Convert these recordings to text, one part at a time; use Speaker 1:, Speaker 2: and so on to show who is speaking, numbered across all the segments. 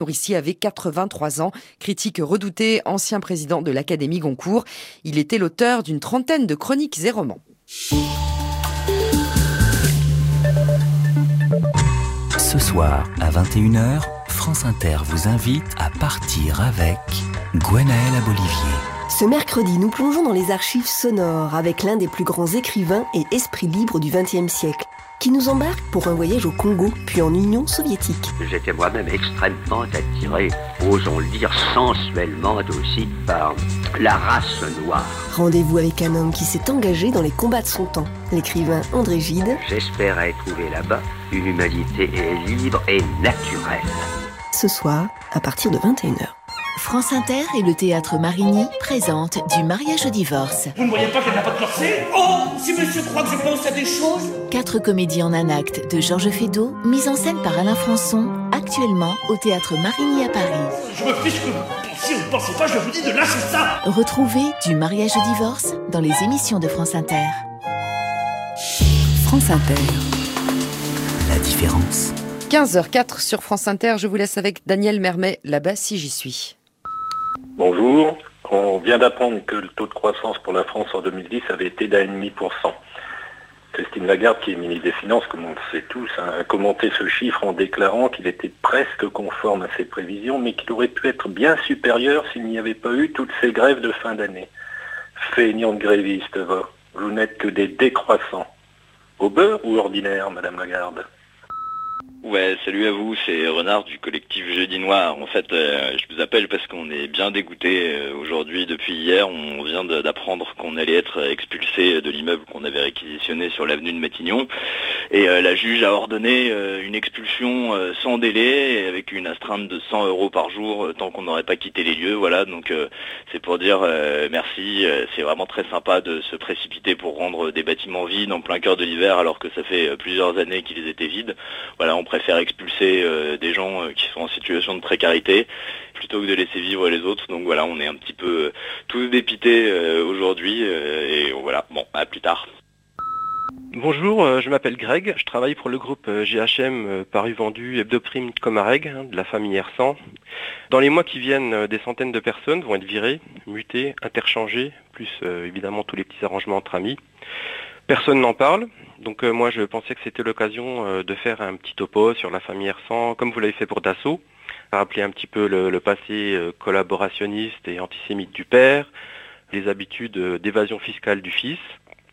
Speaker 1: Ici avait 83 ans, critique redouté, ancien président de l'Académie Goncourt. Il était l'auteur d'une trentaine de chroniques et romans.
Speaker 2: Ce soir, à 21h, France Inter vous invite à partir avec Gwenaëlle Abolivier.
Speaker 3: Ce mercredi, nous plongeons dans les archives sonores avec l'un des plus grands écrivains et esprits libres du XXe siècle, qui nous embarque pour un voyage au Congo, puis en Union soviétique.
Speaker 4: J'étais moi-même extrêmement attiré, osons le dire sensuellement aussi, par la race noire.
Speaker 3: Rendez-vous avec un homme qui s'est engagé dans les combats de son temps, l'écrivain André Gide.
Speaker 4: J'espérais trouver là-bas une humanité libre et naturelle.
Speaker 3: Ce soir, à partir de 21h.
Speaker 5: France Inter et le Théâtre Marigny présentent Du mariage au divorce.
Speaker 6: Vous ne voyez pas qu'elle n'a pas de corset? Oh, si monsieur croit que je pense à des choses.
Speaker 5: 4 comédies en un acte de Georges Feydeau, mise en scène par Alain Françon, actuellement au Théâtre Marigny à Paris.
Speaker 6: Je me fiche que vous pensiez ou ne pensez pas, je vous dis de lâcher ça.
Speaker 5: Retrouvez Du mariage au divorce dans les émissions de France Inter.
Speaker 2: France Inter. La différence.
Speaker 1: 15h04 sur France Inter, je vous laisse avec Daniel Mermet, là-bas si j'y suis.
Speaker 7: Bonjour, on vient d'apprendre que le taux de croissance pour la France en 2010 avait été d'1,5%. Christine Lagarde, qui est ministre des Finances, comme on le sait tous, a commenté ce chiffre en déclarant qu'il était presque conforme à ses prévisions, mais qu'il aurait pu être bien supérieur s'il n'y avait pas eu toutes ces grèves de fin d'année. Feignant de grévistes, vous n'êtes que des décroissants. Au beurre ou ordinaire, Madame Lagarde ?
Speaker 8: Ouais, salut à vous, c'est Renard du collectif Jeudi Noir. En fait, je vous appelle parce qu'on est bien dégoûté aujourd'hui. Depuis hier, on vient d'apprendre qu'on allait être expulsé de l'immeuble qu'on avait réquisitionné sur l'avenue de Matignon. Et la juge a ordonné une expulsion sans délai, avec une astreinte de 100 € par jour, tant qu'on n'aurait pas quitté les lieux. Voilà, donc c'est pour dire merci. C'est vraiment très sympa de se précipiter pour rendre des bâtiments vides en plein cœur de l'hiver, alors que ça fait plusieurs années qu'ils étaient vides. Voilà, on préfère expulser des gens qui sont en situation de précarité plutôt que de laisser vivre les autres. Donc voilà, on est un petit peu tous dépités aujourd'hui et voilà, bon, à plus tard.
Speaker 9: Bonjour, je m'appelle Greg, je travaille pour le groupe GHM Paru Vendu Hebdoprime Comareg, de la famille R100. Dans les mois qui viennent, des centaines de personnes vont être virées, mutées, interchangées, plus évidemment tous les petits arrangements entre amis. Personne n'en parle, donc moi je pensais que c'était l'occasion de faire un petit topo sur la famille R100, comme vous l'avez fait pour Dassault, rappeler un petit peu le passé collaborationniste et antisémite du père, les habitudes d'évasion fiscale du fils.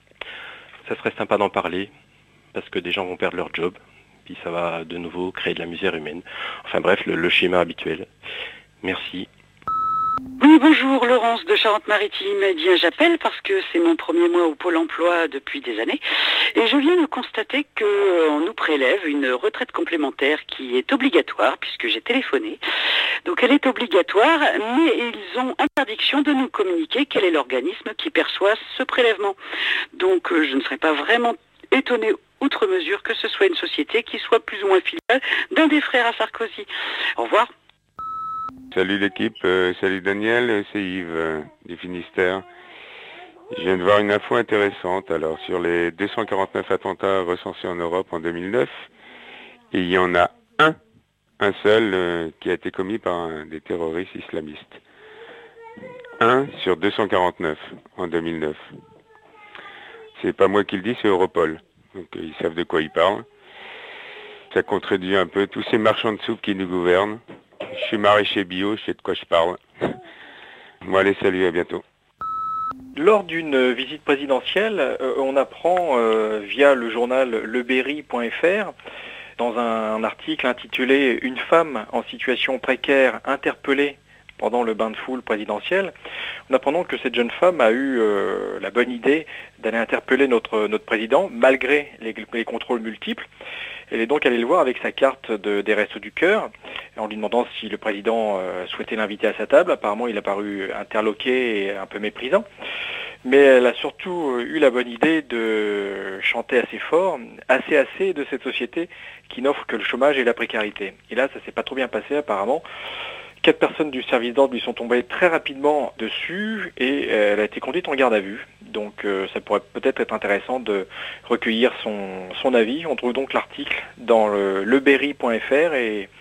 Speaker 9: Ça serait sympa d'en parler, parce que des gens vont perdre leur job, puis ça va de nouveau créer de la misère humaine. Enfin bref, le schéma habituel. Merci.
Speaker 10: Oui, bonjour, Laurence de Charente-Maritime. Eh bien, j'appelle parce que c'est mon premier mois au Pôle emploi depuis des années. Et je viens de constater qu'on nous prélève une retraite complémentaire qui est obligatoire, puisque j'ai téléphoné. Donc elle est obligatoire, mais ils ont interdiction de nous communiquer quel est l'organisme qui perçoit ce prélèvement. Donc je ne serais pas vraiment étonnée outre mesure que ce soit une société qui soit plus ou moins filiale d'un des frères à Sarkozy. Au revoir.
Speaker 11: Salut l'équipe, salut Daniel, c'est Yves du Finistère. Je viens de voir une info intéressante. Alors sur les 249 attentats recensés en Europe en 2009, il y en a un seul qui a été commis par des terroristes islamistes. 1 sur 249 en 2009. C'est pas moi qui le dis, c'est Europol. Donc ils savent de quoi ils parlent. Ça contredit un peu tous ces marchands de soupe qui nous gouvernent. Je suis maraîcher bio, je sais de quoi je parle. Bon allez, salut, à bientôt.
Speaker 9: Lors d'une visite présidentielle, on apprend via le journal leberry.fr, dans un article intitulé « Une femme en situation précaire interpellée pendant le bain de foule présidentiel », on apprend que cette jeune femme a eu la bonne idée d'aller interpeller notre président, malgré les contrôles multiples. Elle est donc allée le voir avec sa carte des Restos du Cœur, en lui demandant si le président souhaitait l'inviter à sa table. Apparemment, il a paru interloqué et un peu méprisant. Mais elle a surtout eu la bonne idée de chanter assez fort, assez de cette société qui n'offre que le chômage et la précarité. Et là, ça s'est pas trop bien passé apparemment. 4 personnes du service d'ordre lui sont tombées très rapidement dessus et elle a été conduite en garde à vue. Donc ça pourrait peut-être être intéressant de recueillir son avis. On trouve donc l'article dans leberry.fr et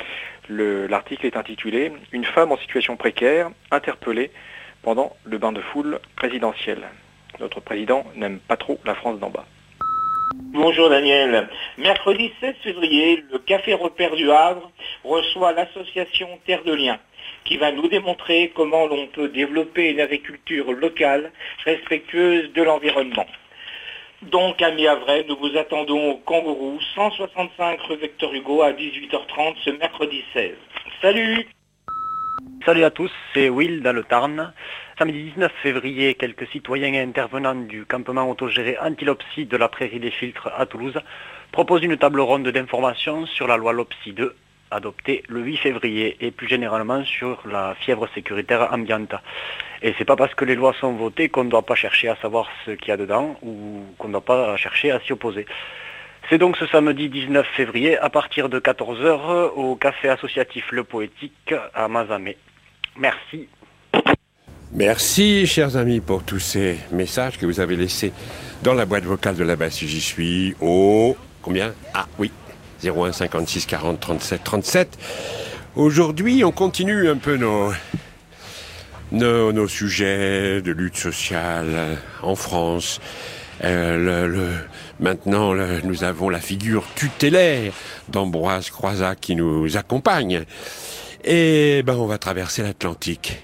Speaker 9: L'article est intitulé « Une femme en situation précaire interpellée pendant le bain de foule présidentiel ». Notre président n'aime pas trop la France d'en bas.
Speaker 6: Bonjour Daniel. Mercredi 16 février, le Café Repère du Havre reçoit l'association Terre de Liens, qui va nous démontrer comment l'on peut développer une agriculture locale respectueuse de l'environnement. Donc, amis havrais, nous vous attendons au Kangourou, 165 rue Victor Hugo à 18h30 ce mercredi 16. Salut!
Speaker 12: Salut à tous, c'est Will dans le Tarn. Samedi 19 février, quelques citoyens et intervenants du campement autogéré Antilopsie de la Prairie des Filtres à Toulouse proposent une table ronde d'information sur la loi LOPSI 2, adoptée le 8 février, et plus généralement sur la fièvre sécuritaire ambiante. Et c'est pas parce que les lois sont votées qu'on ne doit pas chercher à savoir ce qu'il y a dedans ou qu'on ne doit pas chercher à s'y opposer. C'est donc ce samedi 19 février à partir de 14h au café associatif Le Poétique à Mazamet. Merci.
Speaker 13: Merci, chers amis, pour tous ces messages que vous avez laissés dans la boîte vocale de là-bas si j'y suis au... Combien ? Ah oui, 01 56 40 37 37. Aujourd'hui, on continue un peu nos sujets de lutte sociale en France. Maintenant, nous avons la figure tutélaire d'Ambroise Croizat qui nous accompagne. Et on va traverser l'Atlantique.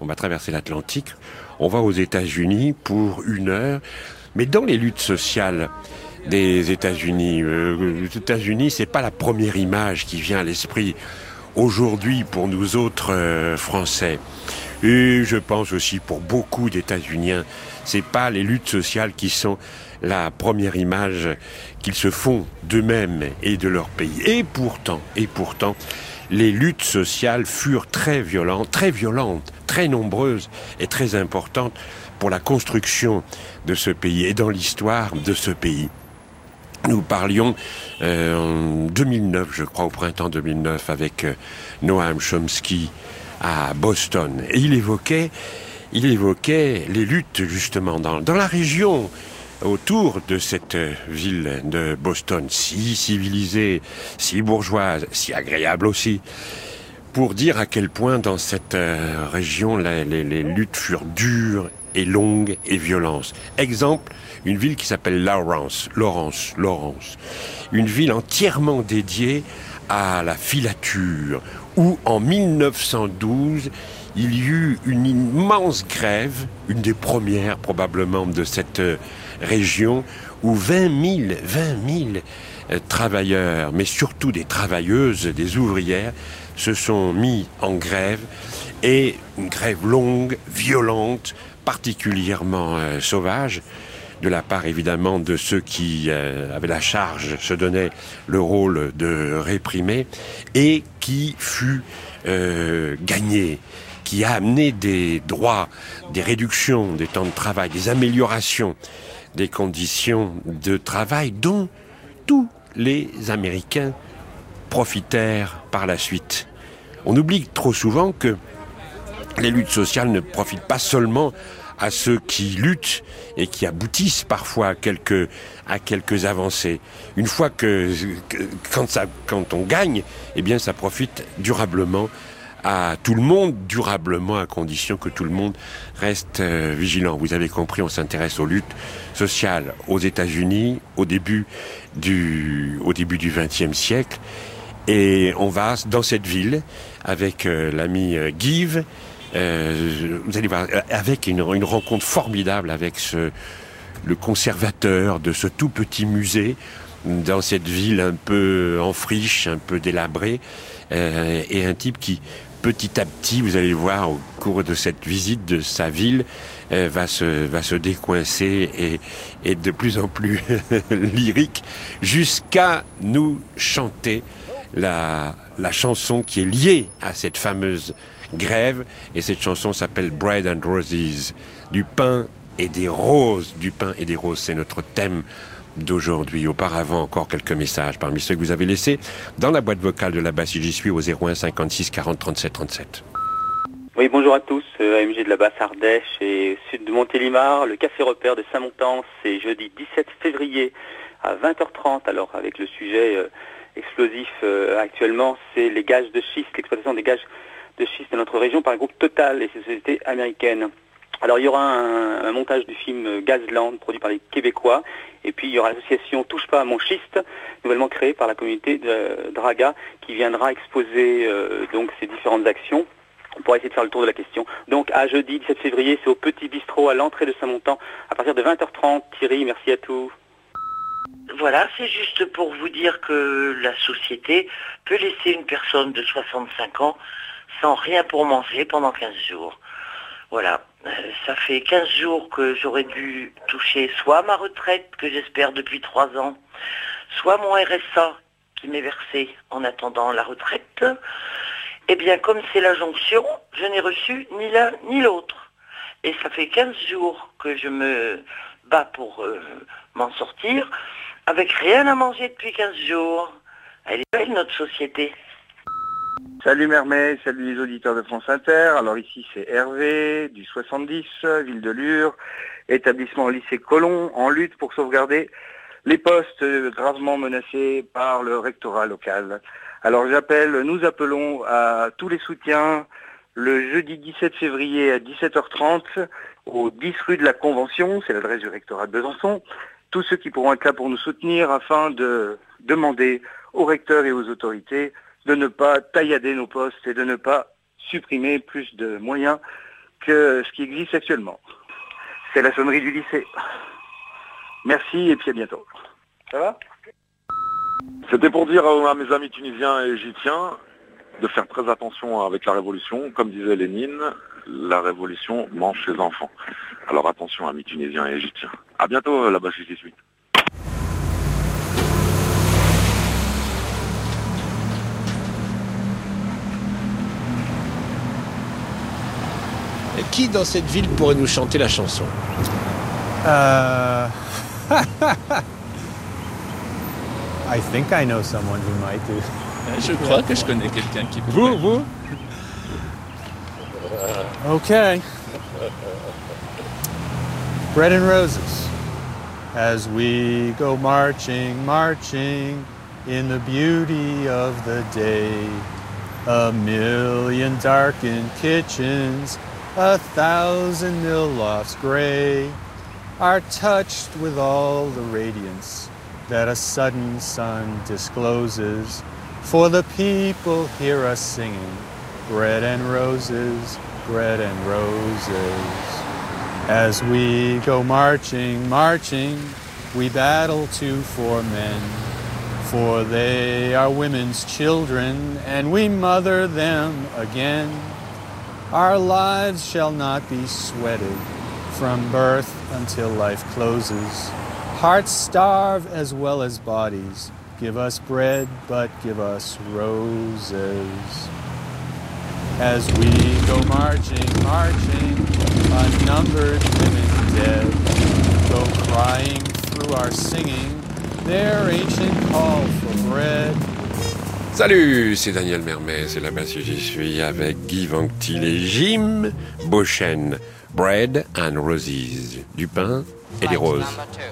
Speaker 13: On va aux États-Unis pour 1 heure. Mais dans les luttes sociales des États-Unis, les États-Unis, c'est pas la première image qui vient à l'esprit aujourd'hui pour nous autres Français. Et je pense aussi pour beaucoup d'États-Uniens, c'est pas les luttes sociales qui sont la première image qu'ils se font d'eux-mêmes et de leur pays. Et pourtant, les luttes sociales furent très violentes, très nombreuses et très importantes pour la construction de ce pays et dans l'histoire de ce pays. Nous parlions en 2009, je crois, au printemps 2009, avec Noam Chomsky à Boston. Et il évoquait les luttes, justement, dans la région autour de cette ville de Boston, si civilisée, si bourgeoise, si agréable aussi, pour dire à quel point dans cette région, les luttes furent dures et longues et violentes. Exemple, une ville qui s'appelle Lawrence. Une ville entièrement dédiée à la filature, où en 1912, il y eut une immense grève, une des premières probablement de cette région, où 20 000 travailleurs, mais surtout des travailleuses, des ouvrières, se sont mis en grève, et une grève longue, violente, particulièrement sauvage, de la part évidemment de ceux qui avaient la charge, se donnaient le rôle de réprimer, et qui fut gagné, qui a amené des droits, des réductions des temps de travail, des améliorations des conditions de travail dont tous les Américains profitèrent par la suite. On oublie trop souvent que les luttes sociales ne profitent pas seulement à ceux qui luttent et qui aboutissent parfois à quelques avancées. Une fois quand on gagne, eh bien ça profite durablement à tout le monde, durablement à condition que tout le monde reste vigilant. Vous avez compris, on s'intéresse aux luttes sociales aux États-Unis au début du XXe siècle, et on va dans cette ville avec l'ami Guive. Vous allez voir, avec une rencontre formidable avec le conservateur de ce tout petit musée dans cette ville un peu en friche, un peu délabrée, et un type qui, petit à petit, vous allez voir au cours de cette visite de sa ville, va se décoincer et de plus en plus lyrique, jusqu'à nous chanter la chanson qui est liée à cette fameuse grève, et cette chanson s'appelle Bread and Roses, du pain et des roses. Du pain et des roses, c'est notre thème d'aujourd'hui. Auparavant, encore quelques messages parmi ceux que vous avez laissés dans la boîte vocale de là-bas si j'y suis au 01 56 40 37 37.
Speaker 14: Oui, bonjour à tous, AMG de la Basse-Ardèche et sud de Montélimar. Le Café Repère de Saint-Montan, c'est jeudi 17 février à 20h30, alors avec le sujet explosif actuellement, c'est les gages de schiste, l'exploitation des gages de schiste de notre région par le groupe Total et ses sociétés américaines. Alors il y aura un montage du film Gazland, produit par les Québécois, et puis il y aura l'association Touche pas à mon schiste, nouvellement créée par la communauté de Draga, qui viendra exposer donc ces différentes actions. On pourra essayer de faire le tour de la question. Donc à jeudi 17 février, c'est au Petit Bistrot à l'entrée de Saint-Montan, à partir de 20h30. Thierry, merci à tous.
Speaker 15: Voilà, c'est juste pour vous dire que la société peut laisser une personne de 65 ans sans rien pour manger pendant 15 jours. Voilà, ça fait 15 jours que j'aurais dû toucher soit ma retraite, que j'espère depuis 3 ans, soit mon RSA qui m'est versé en attendant la retraite. Eh bien, comme c'est la jonction, je n'ai reçu ni l'un ni l'autre. Et ça fait 15 jours que je me bats pour m'en sortir, avec rien à manger depuis 15 jours. Elle est belle, notre société.
Speaker 16: Salut Mermet, salut les auditeurs de France Inter. Alors ici c'est Hervé, du 70, ville de Lure, établissement lycée Colomb, en lutte pour sauvegarder les postes gravement menacés par le rectorat local. Alors nous appelons à tous les soutiens le jeudi 17 février à 17h30 au 10 rue de la Convention, c'est l'adresse du rectorat de Besançon. Tous ceux qui pourront être là pour nous soutenir afin de demander aux recteurs et aux autorités de ne pas taillader nos postes et de ne pas supprimer plus de moyens que ce qui existe actuellement. C'est la sonnerie du lycée. Merci et puis à bientôt. Ça va ?
Speaker 17: C'était pour dire à mes amis tunisiens et égyptiens de faire très attention avec la révolution. Comme disait Lénine, la révolution mange ses enfants. Alors attention amis tunisiens et égyptiens. À bientôt là-bas chez qui suis.
Speaker 13: Qui dans cette ville pourrait nous chanter la chanson?
Speaker 18: I think I know someone who might do.
Speaker 19: Je crois que je connais quelqu'un qui peut.
Speaker 18: Vous? Okay. Bread and roses. As we go marching, marching in the beauty of the day. A million darkened kitchens, 1,000 mill lofts gray, are touched with all the radiance that a sudden sun discloses. For the people hear us singing, bread and roses, bread and roses. As we go marching, marching, we battle too for men. For they are women's children, and we mother them again. Our lives shall not be sweated from birth until life closes. Hearts starve as well as bodies. Give us bread, but give us roses. As we go marching, marching, unnumbered women dead go crying through our singing their ancient call for bread.
Speaker 13: Salut, c'est Daniel Mermet, c'est là-bas si j'y suis avec Guy Vanctil et Jim Beauchesne. Bread and Roses, du pain et des roses.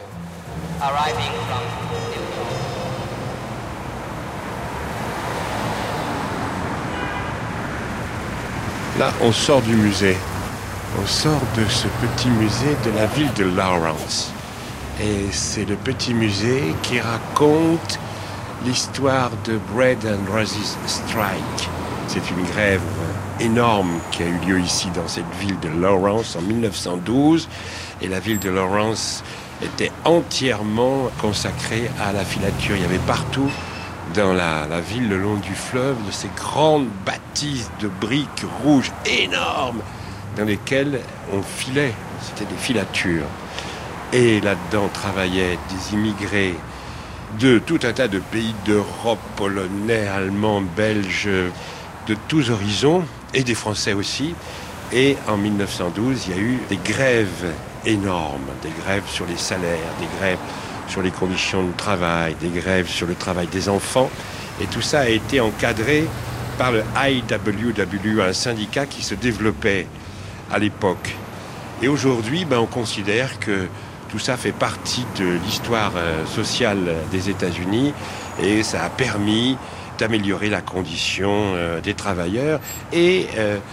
Speaker 13: Là, on sort du musée. On sort de ce petit musée de la ville de Lawrence. Et c'est le petit musée qui raconte l'histoire de Bread and Roses Strike. C'est une grève énorme qui a eu lieu ici dans cette ville de Lawrence en 1912. Et la ville de Lawrence était entièrement consacrée à la filature. Il y avait partout dans la ville, le long du fleuve, de ces grandes bâtisses de briques rouges énormes dans lesquelles on filait. C'était des filatures. Et là-dedans travaillaient des immigrés de tout un tas de pays d'Europe, polonais, allemands, belges, de tous horizons, et des Français aussi. Et en 1912, il y a eu des grèves énormes, des grèves sur les salaires, des grèves sur les conditions de travail, des grèves sur le travail des enfants. Et tout ça a été encadré par le IWW, un syndicat qui se développait à l'époque. Et aujourd'hui, on considère que Tout ça fait partie de l'histoire sociale des États-Unis et ça a permis d'améliorer la condition des travailleurs et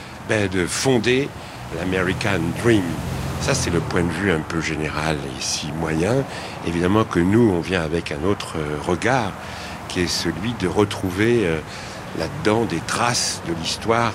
Speaker 13: de fonder l'American Dream. Ça, c'est le point de vue un peu général ici moyen. Évidemment que nous, on vient avec un autre regard, qui est celui de retrouver là-dedans des traces de l'histoire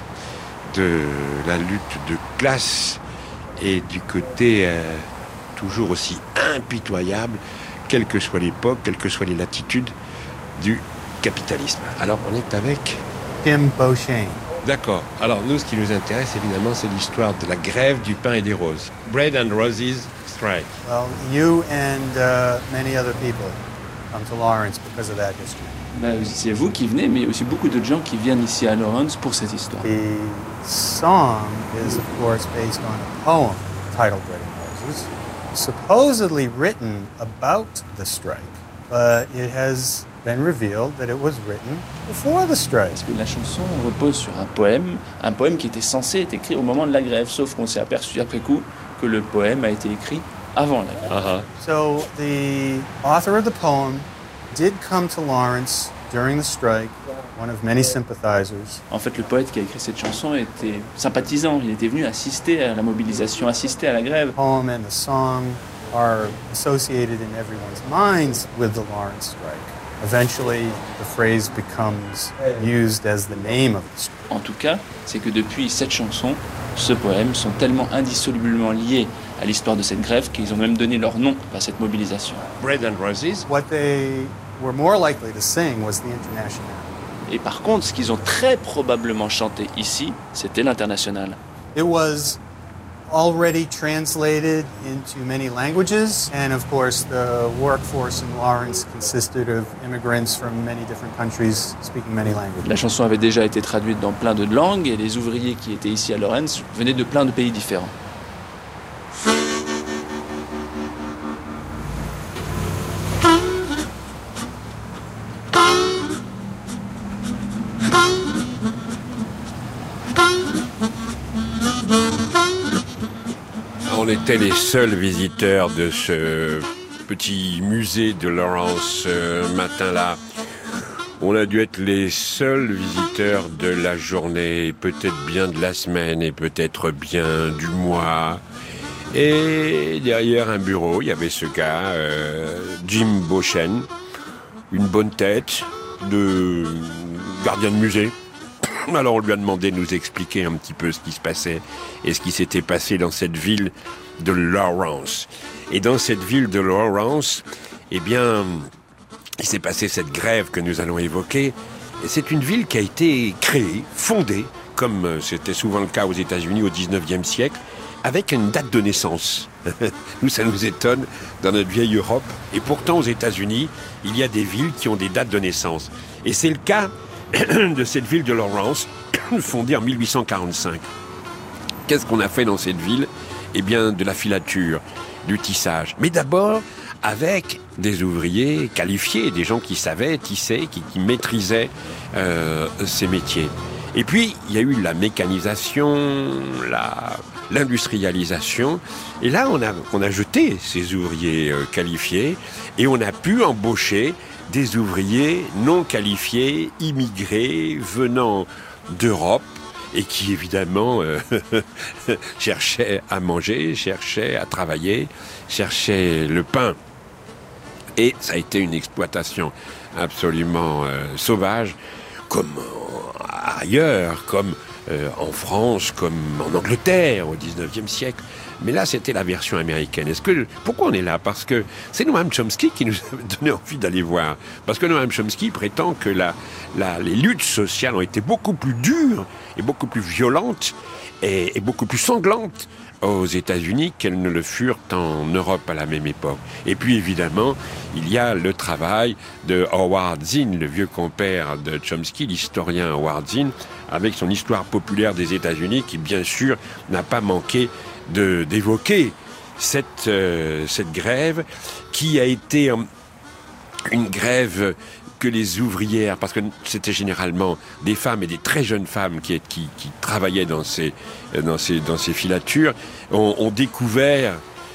Speaker 13: de la lutte de classe et du côté toujours aussi impitoyable, quelle que soit l'époque, quelles que soient les latitudes du capitalisme. Alors, on est avec
Speaker 18: Tim Beauchesne.
Speaker 13: D'accord. Alors, nous, ce qui nous intéresse, évidemment, c'est l'histoire de la grève du pain et des roses. Bread and Roses strike.
Speaker 18: Well, you and many other people come to Lawrence because of that history.
Speaker 19: C'est vous qui venez, mais il y a aussi beaucoup de gens qui viennent ici à Lawrence pour cette histoire.
Speaker 18: The song is, of course, based on a poem titled Bread and Roses, supposedly written about the strike, but it has been revealed that it was written before the strike.
Speaker 19: Parce que la chanson repose sur un poème qui était censé être écrit au moment de la grève, sauf qu'on s'est aperçu après coup que le poème a été écrit avant la grève.
Speaker 18: So the author of the poem did come to Lawrence during the strike, one of many sympathizers.
Speaker 19: En fait, le poète qui a écrit cette chanson était sympathisant. Il était venu assister à la mobilisation, assister à la grève.
Speaker 18: The poem and the song are associated in everyone's minds with the Lawrence strike. Eventually, the phrase becomes used as the name of the strike.
Speaker 19: En tout cas, c'est que depuis cette chanson, ce poème sont tellement indissolublement liés à l'histoire de cette grève qu'ils ont même donné leur nom à cette mobilisation.
Speaker 13: Bread and Roses.
Speaker 18: What they were more likely to sing was the International.
Speaker 19: Et par contre, ce qu'ils ont très probablement chanté ici, c'était l'International.
Speaker 18: It was already translated into many languages, and of course the workforce in Lawrence consisted of immigrants from many different countries speaking many languages.
Speaker 19: La chanson avait déjà été traduite dans plein de langues et les ouvriers qui étaient ici à Lawrence venaient de plein de pays différents.
Speaker 13: On était les seuls visiteurs de ce petit musée de Lawrence ce matin-là. On a dû être les seuls visiteurs de la journée, peut-être bien de la semaine et peut-être bien du mois. Et derrière un bureau, il y avait ce gars, Jim Beauchesne, une bonne tête de gardien de musée. Alors on lui a demandé de nous expliquer un petit peu ce qui se passait et ce qui s'était passé dans cette ville de Lawrence. Et dans cette ville de Lawrence, eh bien, il s'est passé cette grève que nous allons évoquer. Et c'est une ville qui a été créée, fondée, comme c'était souvent le cas aux États-Unis au 19e siècle, avec une date de naissance. Nous, ça nous étonne dans notre vieille Europe. Et pourtant, aux États-Unis, il y a des villes qui ont des dates de naissance. Et c'est le cas de cette ville de Lawrence, fondée en 1845. Qu'est-ce qu'on a fait dans cette ville ? Eh bien, de la filature, du tissage. Mais d'abord, avec des ouvriers qualifiés, des gens qui savaient tisser, qui maîtrisaient ces métiers. Et puis, il y a eu la mécanisation, l'industrialisation. Et là, on a jeté ces ouvriers qualifiés et on a pu embaucher des ouvriers non qualifiés, immigrés, venant d'Europe, et qui évidemment cherchaient à manger, cherchaient à travailler, cherchaient le pain. Et ça a été une exploitation absolument sauvage, comme ailleurs, comme en France, comme en Angleterre au 19e siècle. Mais là, c'était la version américaine. Pourquoi on est là ? Parce que c'est Noam Chomsky qui nous a donné envie d'aller voir. Parce que Noam Chomsky prétend que les luttes sociales ont été beaucoup plus dures et beaucoup plus violentes et beaucoup plus sanglantes aux États-Unis qu'elles ne le furent en Europe à la même époque. Et puis évidemment, il y a le travail de Howard Zinn, le vieux compère de Chomsky, l'historien Howard Zinn, avec son histoire populaire des États-Unis, qui bien sûr n'a pas manqué d'évoquer cette grève, qui a été une grève que les ouvrières, parce que c'était généralement des femmes et des très jeunes femmes qui travaillaient dans ces filatures, ont découvert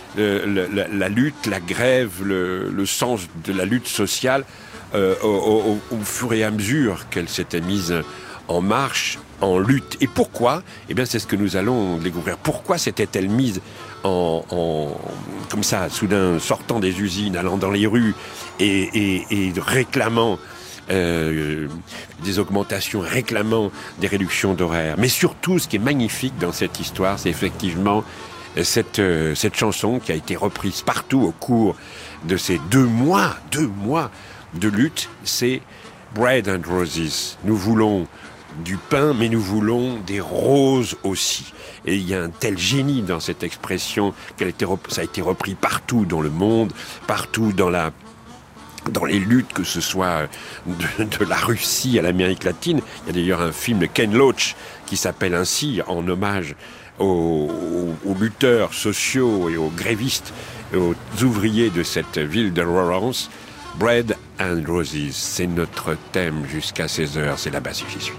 Speaker 13: la lutte, la grève, le sens de la lutte sociale au fur et à mesure qu'elle s'était mise en marche, en lutte. Et pourquoi ? Eh bien, c'est ce que nous allons découvrir. Pourquoi s'était-elle mise comme ça, soudain, sortant des usines, allant dans les rues et réclamant des augmentations, réclamant des réductions d'horaires. Mais surtout, ce qui est magnifique dans cette histoire, c'est effectivement cette chanson qui a été reprise partout au cours de ces 2 mois de lutte, c'est Bread and Roses. Nous voulons du pain, mais nous voulons des roses aussi. Et il y a un tel génie dans cette expression ça a été repris partout dans le monde, partout dans les luttes, que ce soit de la Russie à l'Amérique latine. Il y a d'ailleurs un film de Ken Loach qui s'appelle ainsi, en hommage aux lutteurs sociaux et aux grévistes et aux ouvriers de cette ville de Lawrence. Bread and Roses, c'est notre thème jusqu'à 16h, c'est là-bas si j'y suis.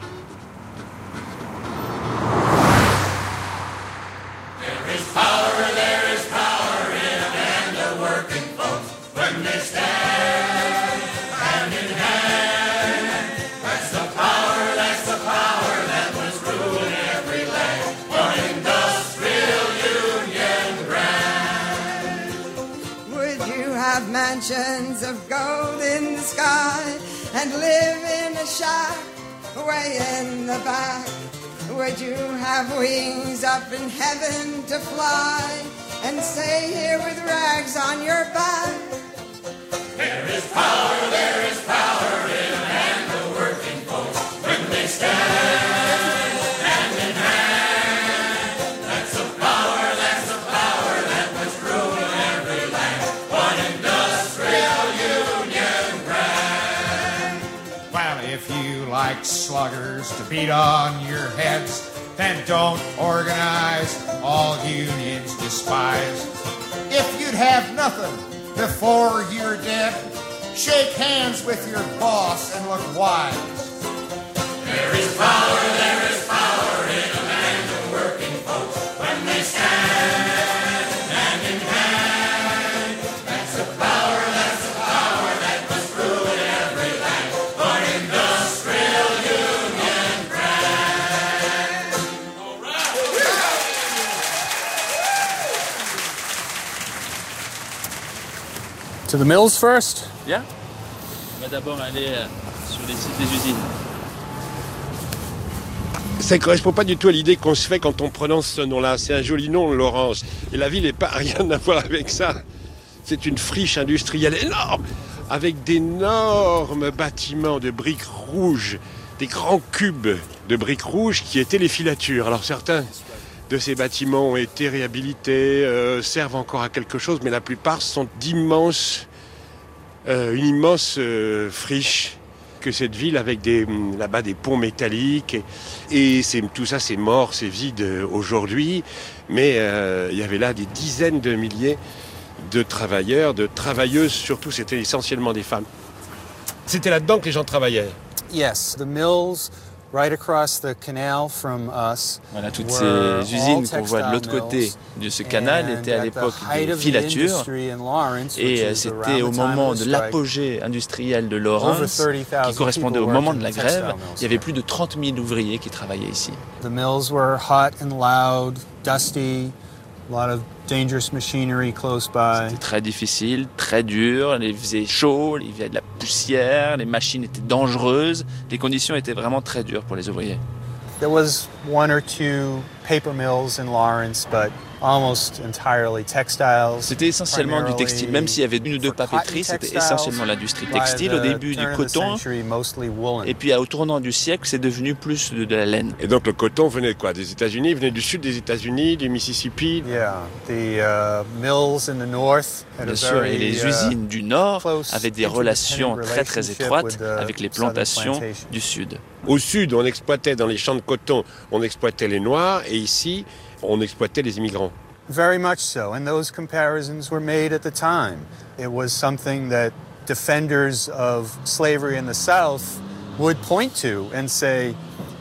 Speaker 20: Mansions of gold in the sky and live in a shack way in the back. Would you have wings up in heaven to fly and stay here with rags on your back? There is power in a band of working folks when they stand hand in hand. That's a power that was ruling every land. One industrial union brand. Well, if you like sluggers to beat on your heads, then don't organize, all unions despise. If you'd have nothing before you're dead, shake hands with your boss and look wise. There is power in a land of working folks when they stand hand in hand. That's a power that must rule in every land. One industrial union brand. All right.
Speaker 18: To the mills first?
Speaker 19: Bien. On va d'abord aller sur les sites des usines.
Speaker 13: Ça ne correspond pas du tout à l'idée qu'on se fait quand on prononce ce nom-là. C'est un joli nom, Lawrence. Et la ville n'est pas rien à voir avec ça. C'est une friche industrielle énorme, avec d'énormes bâtiments de briques rouges, des grands cubes de briques rouges qui étaient les filatures. Alors certains de ces bâtiments ont été réhabilités, servent encore à quelque chose, mais la plupart sont une immense friche que cette ville avec là-bas des ponts métalliques et tout ça c'est mort, c'est vide aujourd'hui, mais il y avait là des dizaines de milliers de travailleurs, de travailleuses, surtout c'était essentiellement des femmes. C'était là-dedans que les gens travaillaient.
Speaker 18: Yes, the mills right across the canal from us.
Speaker 19: Voilà, toutes ces usines qu'on voit de l'autre côté de ce canal étaient à l'époque des filatures et c'était au moment de l'apogée industrielle de Lawrence qui correspondait au moment de la grève. Il y avait plus de 30 000 ouvriers qui travaillaient ici.
Speaker 18: The mills were hot and loud, dusty, a lot of dangerous machinery close by.
Speaker 19: C'était très difficile, très dur, il faisait chaud, il y avait de la poussière, les machines étaient dangereuses, les conditions étaient vraiment très dures pour les ouvriers.
Speaker 18: There was 1 or 2 paper mills in Lawrence, but almost entirely textiles.
Speaker 19: C'était essentiellement du textile, même s'il y avait 1 ou 2 papeteries, c'était essentiellement l'industrie textile. Au début du coton, et puis au tournant du siècle, c'est devenu plus de la laine.
Speaker 13: Et donc le coton venait de quoi? Des États-Unis, venait du sud des États-Unis, du Mississippi.
Speaker 18: Yeah, the mills in the north.
Speaker 19: Bien sûr, et les usines du nord avaient des relations très très étroites avec les plantations du sud.
Speaker 13: Au sud, on exploitait dans les champs de coton, on exploitait les Noirs, et ici, on exploitait les immigrants.
Speaker 18: Very much so, and those comparisons were made at the time. It was something that defenders of slavery in the South would point to and say,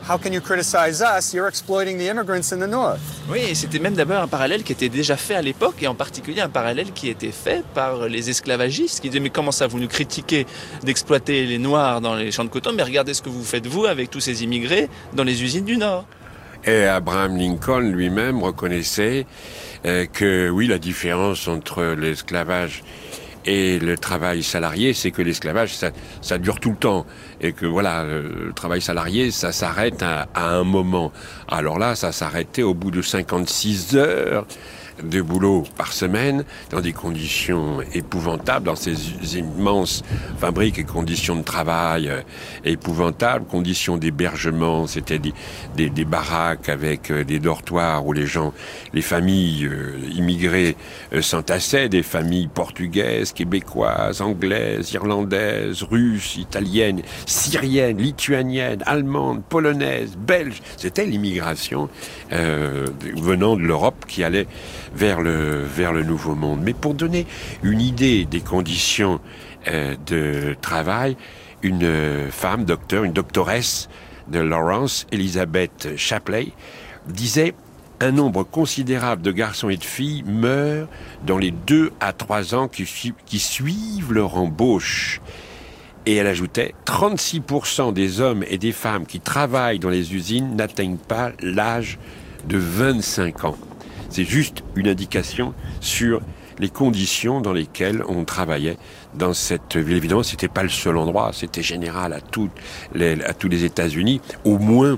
Speaker 18: how can you criticize us? You're exploiting the immigrants in the North.
Speaker 19: Oui, et c'était même d'abord un parallèle qui était déjà fait à l'époque, et en particulier un parallèle qui était fait par les esclavagistes, qui disaient mais comment ça, vous nous critiquez d'exploiter les Noirs dans les champs de coton, mais regardez ce que vous faites vous avec tous ces immigrés dans les usines du Nord.
Speaker 13: Et Abraham Lincoln lui-même reconnaissait que oui, la différence entre l'esclavage et le travail salarié, c'est que l'esclavage, ça dure tout le temps. Et que voilà, le travail salarié, ça s'arrête à un moment. Alors là, ça s'arrêtait au bout de 56 heures de boulot par semaine, dans des conditions épouvantables, dans ces immenses fabriques et conditions de travail épouvantables, conditions d'hébergement, c'était des baraques avec des dortoirs où les familles immigrées s'entassaient, des familles portugaises, québécoises, anglaises, irlandaises, russes, italiennes, syriennes, lituaniennes, allemandes, polonaises, belges. C'était l'immigration venant de l'Europe qui allait vers le Nouveau Monde. Mais pour donner une idée des conditions de travail, une femme docteur, une doctoresse de Lawrence, Elizabeth Shapley, disait « Un nombre considérable de garçons et de filles meurent dans les 2 à 3 ans qui suivent leur embauche. » Et elle ajoutait « 36% des hommes et des femmes qui travaillent dans les usines n'atteignent pas l'âge de 25 ans. » C'est juste une indication sur les conditions dans lesquelles on travaillait dans cette ville. Évidemment, c'était pas le seul endroit, c'était général à tous les États-Unis, au moins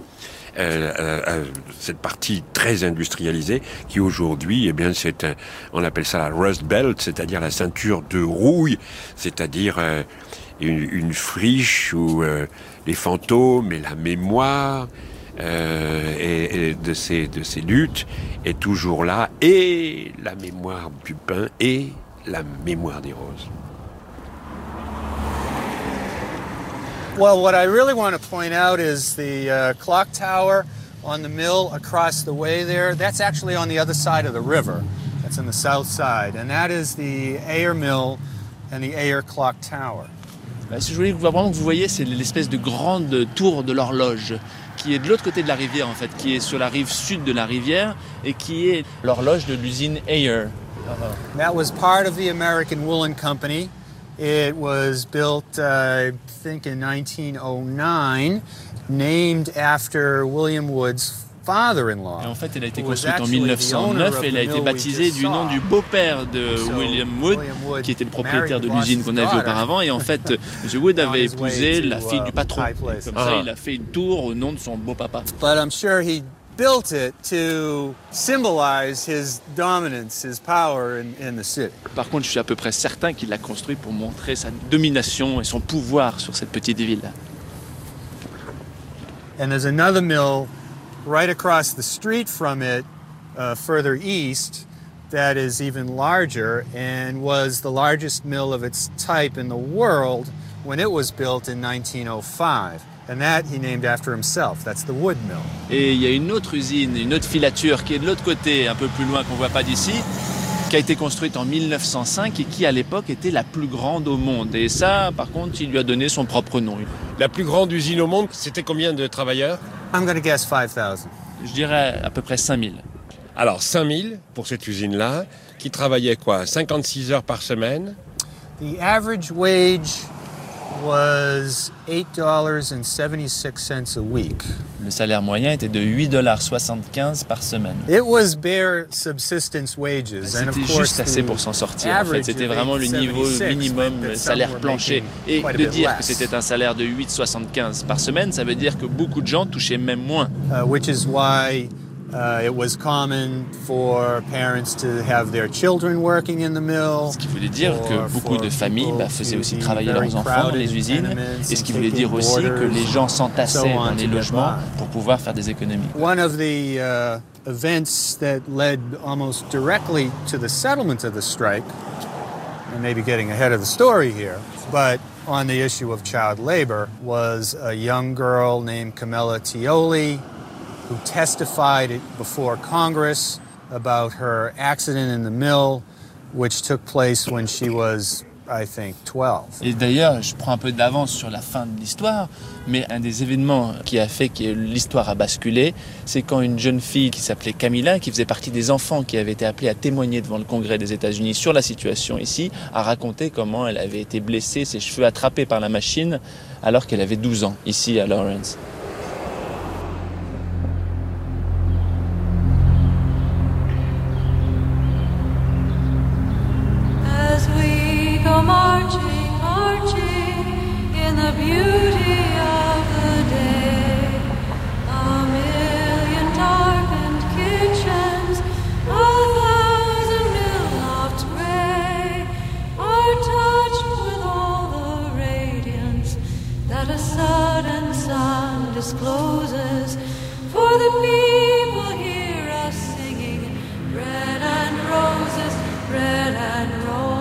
Speaker 13: cette partie très industrialisée qui aujourd'hui, eh bien, on appelle ça la Rust Belt, c'est-à-dire la ceinture de rouille, c'est-à-dire une friche où les fantômes et la mémoire et de ces luttes est toujours là, et la mémoire du pain et la mémoire des roses.
Speaker 18: Well, what I really want to point out is the clock tower on the mill across the way there. That's actually on the other side of the river. That's on the south side, and that is the Ayer Mill and the Ayer Clock Tower.
Speaker 19: Ce que je voulais vraiment que vous voyez, c'est l'espèce de grande tour de l'horloge qui est de l'autre côté de la rivière, en fait, qui est sur la rive sud de la rivière et qui est l'horloge de l'usine Ayer.
Speaker 18: That was part of the American Woolen Company. It was built, I think, in 1909, named after William Wood's father-in-law.
Speaker 19: Et en fait, elle a été construite en 1909 et elle a été baptisée du nom du beau-père de William Wood, qui était le propriétaire de l'usine qu'on a vue auparavant. Et en fait, M. Wood avait épousé la fille du patron. Et comme ça, il a fait une tour au nom de son beau-papa.
Speaker 18: But I'm sure he built it to symbolize his dominance, his power in the city.
Speaker 19: Par contre, je suis à peu près certain qu'il l'a construit pour montrer sa domination et son pouvoir sur cette petite ville.
Speaker 18: And there's another mill right across the street from it, further east, that is even larger and was the largest mill of its type in the world when it was built in 1905. And that he named after himself. That's the Wood Mill.
Speaker 19: Et il y a une autre usine, une autre filature qui est de l'autre côté, un peu plus loin qu'on voit pas d'ici, qui a été construite en 1905 et qui à l'époque était la plus grande au monde. Et ça, par contre, il lui a donné son propre nom.
Speaker 13: La plus grande usine au monde, c'était combien de travailleurs?
Speaker 18: I'm going to guess 5,000.
Speaker 19: Je dirais à peu près 5000.
Speaker 13: Alors 5000 pour cette usine-là, qui travaillait quoi? 56 heures par semaine?
Speaker 18: The average wage was $8.76 a week.
Speaker 19: Le salaire moyen était de $8,75 par semaine.
Speaker 18: It was bare subsistence wages.
Speaker 19: C'était juste assez pour s'en sortir. En fait, c'était vraiment le niveau minimum, le salaire plancher. Et de dire que c'était un salaire de $8,75 par semaine, ça veut dire que beaucoup de gens touchaient même moins.
Speaker 18: Which is why it was common for parents to have their children working in the mill.
Speaker 19: Ce qui voulait dire que beaucoup de familles faisaient aussi travailler leurs enfants dans les usines, et ce qui voulait dire aussi que les gens s'entassaient dans les logements pour pouvoir faire des économies.
Speaker 18: One of the events that led almost directly to the settlement of the strike, and maybe getting ahead of the story here, but on the issue of child labor, was a young girl named Camilla Tioli, who testified before Congress about her accident in the mill, which took place when she was I think, 12.
Speaker 19: Et d'ailleurs, je prends un peu d'avance sur la fin de l'histoire, mais un des événements qui a fait que l'histoire a basculé, c'est quand une jeune fille qui s'appelait Camilla, qui faisait partie des enfants qui avaient été appelés à témoigner devant le Congrès des États-Unis sur la situation ici, a raconté comment elle avait été blessée, ses cheveux attrapés par la machine, alors qu'elle avait 12 ans, ici à Lawrence.
Speaker 21: Marching, marching in the beauty of the day. A million darkened kitchens, a thousand mill lofts gray, are touched with all the radiance that a sudden sun discloses. For the people hear us singing, bread and roses, bread and roses.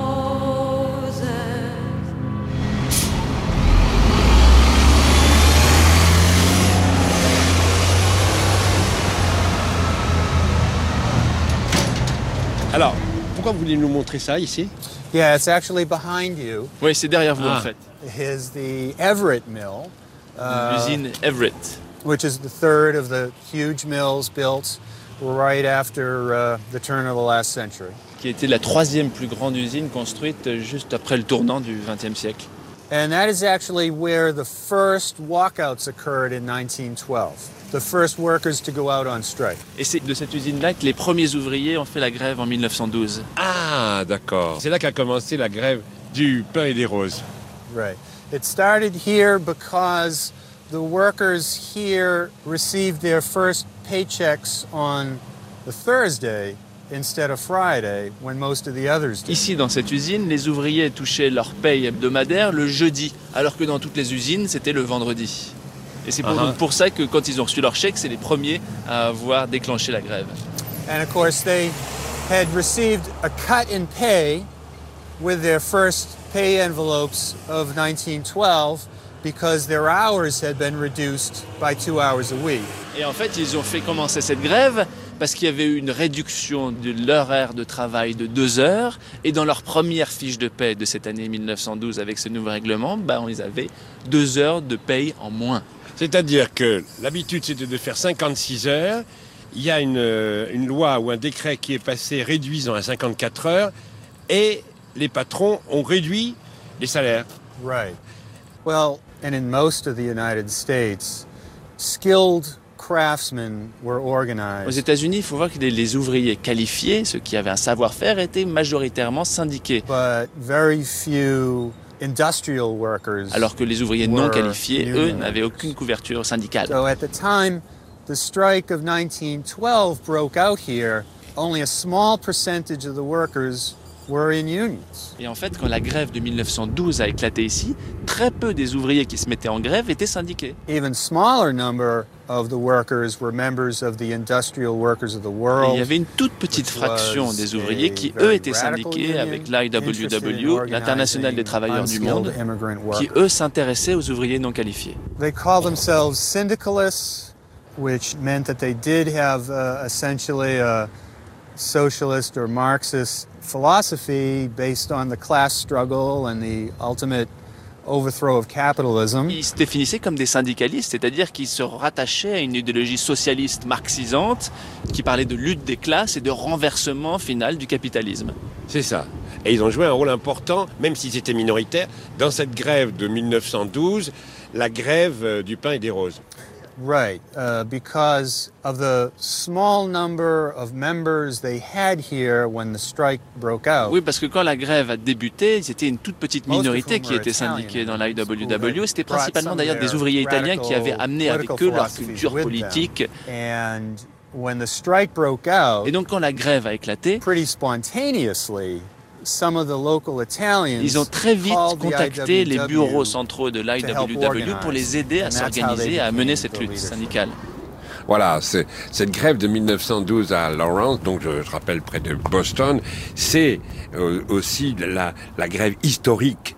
Speaker 13: Alors, pourquoi vous voulez nous montrer ça ici?
Speaker 18: Yeah, it's actually behind you.
Speaker 19: Oui, c'est derrière vous en fait.
Speaker 18: Is the Everett mill.
Speaker 19: L'usine Everett.
Speaker 18: Which is the third of the huge mills built right after the turn of the last century.
Speaker 19: Qui était la troisième plus grande usine construite juste après le tournant du XXe siècle.
Speaker 18: And that is actually where the first walkouts occurred in 1912. The first workers to go out on strike.
Speaker 19: Et c'est de cette usine-là que les premiers ouvriers ont fait la grève en 1912.
Speaker 13: Ah, d'accord. C'est là qu'a commencé la grève du pain et des roses.
Speaker 18: Right. It started here because the workers here received their first paychecks on the Thursday instead of Friday, when most of the others did.
Speaker 19: Ici, dans cette usine, les ouvriers touchaient leur paye hebdomadaire le jeudi, alors que dans toutes les usines, c'était le vendredi. Et c'est pour ça que quand ils ont reçu leur chèque, c'est les premiers à avoir déclenché la grève.
Speaker 18: And of course, they had received a cut in pay with their first pay envelopes of 1912 because their hours had been reduced by 2 hours a week.
Speaker 19: Et en fait, ils ont fait commencer cette grève parce qu'il y avait eu une réduction de leur heure de travail de 2 heures. Et dans leur première fiche de paie de cette année 1912 avec ce nouveau règlement, ils avaient 2 heures de paye en moins.
Speaker 13: C'est-à-dire que l'habitude c'était de faire 56 heures. Il y a une loi ou un décret qui est passé réduisant à 54 heures et les patrons ont réduit les salaires.
Speaker 18: Right. Well, and in most of the United States, skilled craftsmen were organized.
Speaker 19: Aux États-Unis, il faut voir que les ouvriers qualifiés, ceux qui avaient un savoir-faire, étaient majoritairement syndiqués.
Speaker 18: But very few industrial workers.
Speaker 19: Alors que les ouvriers non qualifiés, eux, n'avaient aucune couverture syndicale.
Speaker 18: So at the time the strike of 1912 broke out here, only a small percentage of the workers were in unions.
Speaker 19: Et en fait, quand la grève de 1912 a éclaté ici, très peu des ouvriers qui se mettaient en grève étaient syndiqués.
Speaker 18: Even smaller number of the workers were members of the Industrial Workers of the World.
Speaker 19: Et il y avait une toute petite fraction des ouvriers qui, eux, étaient syndiqués avec l'IWW, l'Internationale des travailleurs du monde, qui, eux, s'intéressaient aux ouvriers non qualifiés.
Speaker 18: They call themselves syndicalists, which meant that they did have essentially a socialist or Marxist philosophy based on the class struggle and the ultimate overthrow of capitalism.
Speaker 19: Ils se définissaient comme des syndicalistes, c'est-à-dire qu'ils se rattachaient à une idéologie socialiste marxisante qui parlait de lutte des classes et de renversement final du capitalisme.
Speaker 13: C'est ça. Et ils ont joué un rôle important, même s'ils étaient minoritaires, dans cette grève de 1912, la grève du pain et des roses.
Speaker 18: Right, because of the small number of members they had here when the strike broke out.
Speaker 19: Oui, parce que quand la grève a débuté, c'était une toute petite minorité qui était syndiquée dans l'IWW. C'était principalement d'ailleurs des ouvriers italiens qui avaient amené avec eux leur culture politique.
Speaker 18: And when the strike broke out,
Speaker 19: et donc quand la grève a éclaté,
Speaker 18: pretty spontaneously, some of the local Italians
Speaker 19: ils ont très vite contacté les bureaux centraux de l'IWW pour les aider à s'organiser et à mener cette lutte syndicale.
Speaker 13: Voilà, cette grève de 1912 à Lawrence, donc je rappelle près de Boston, c'est aussi la grève historique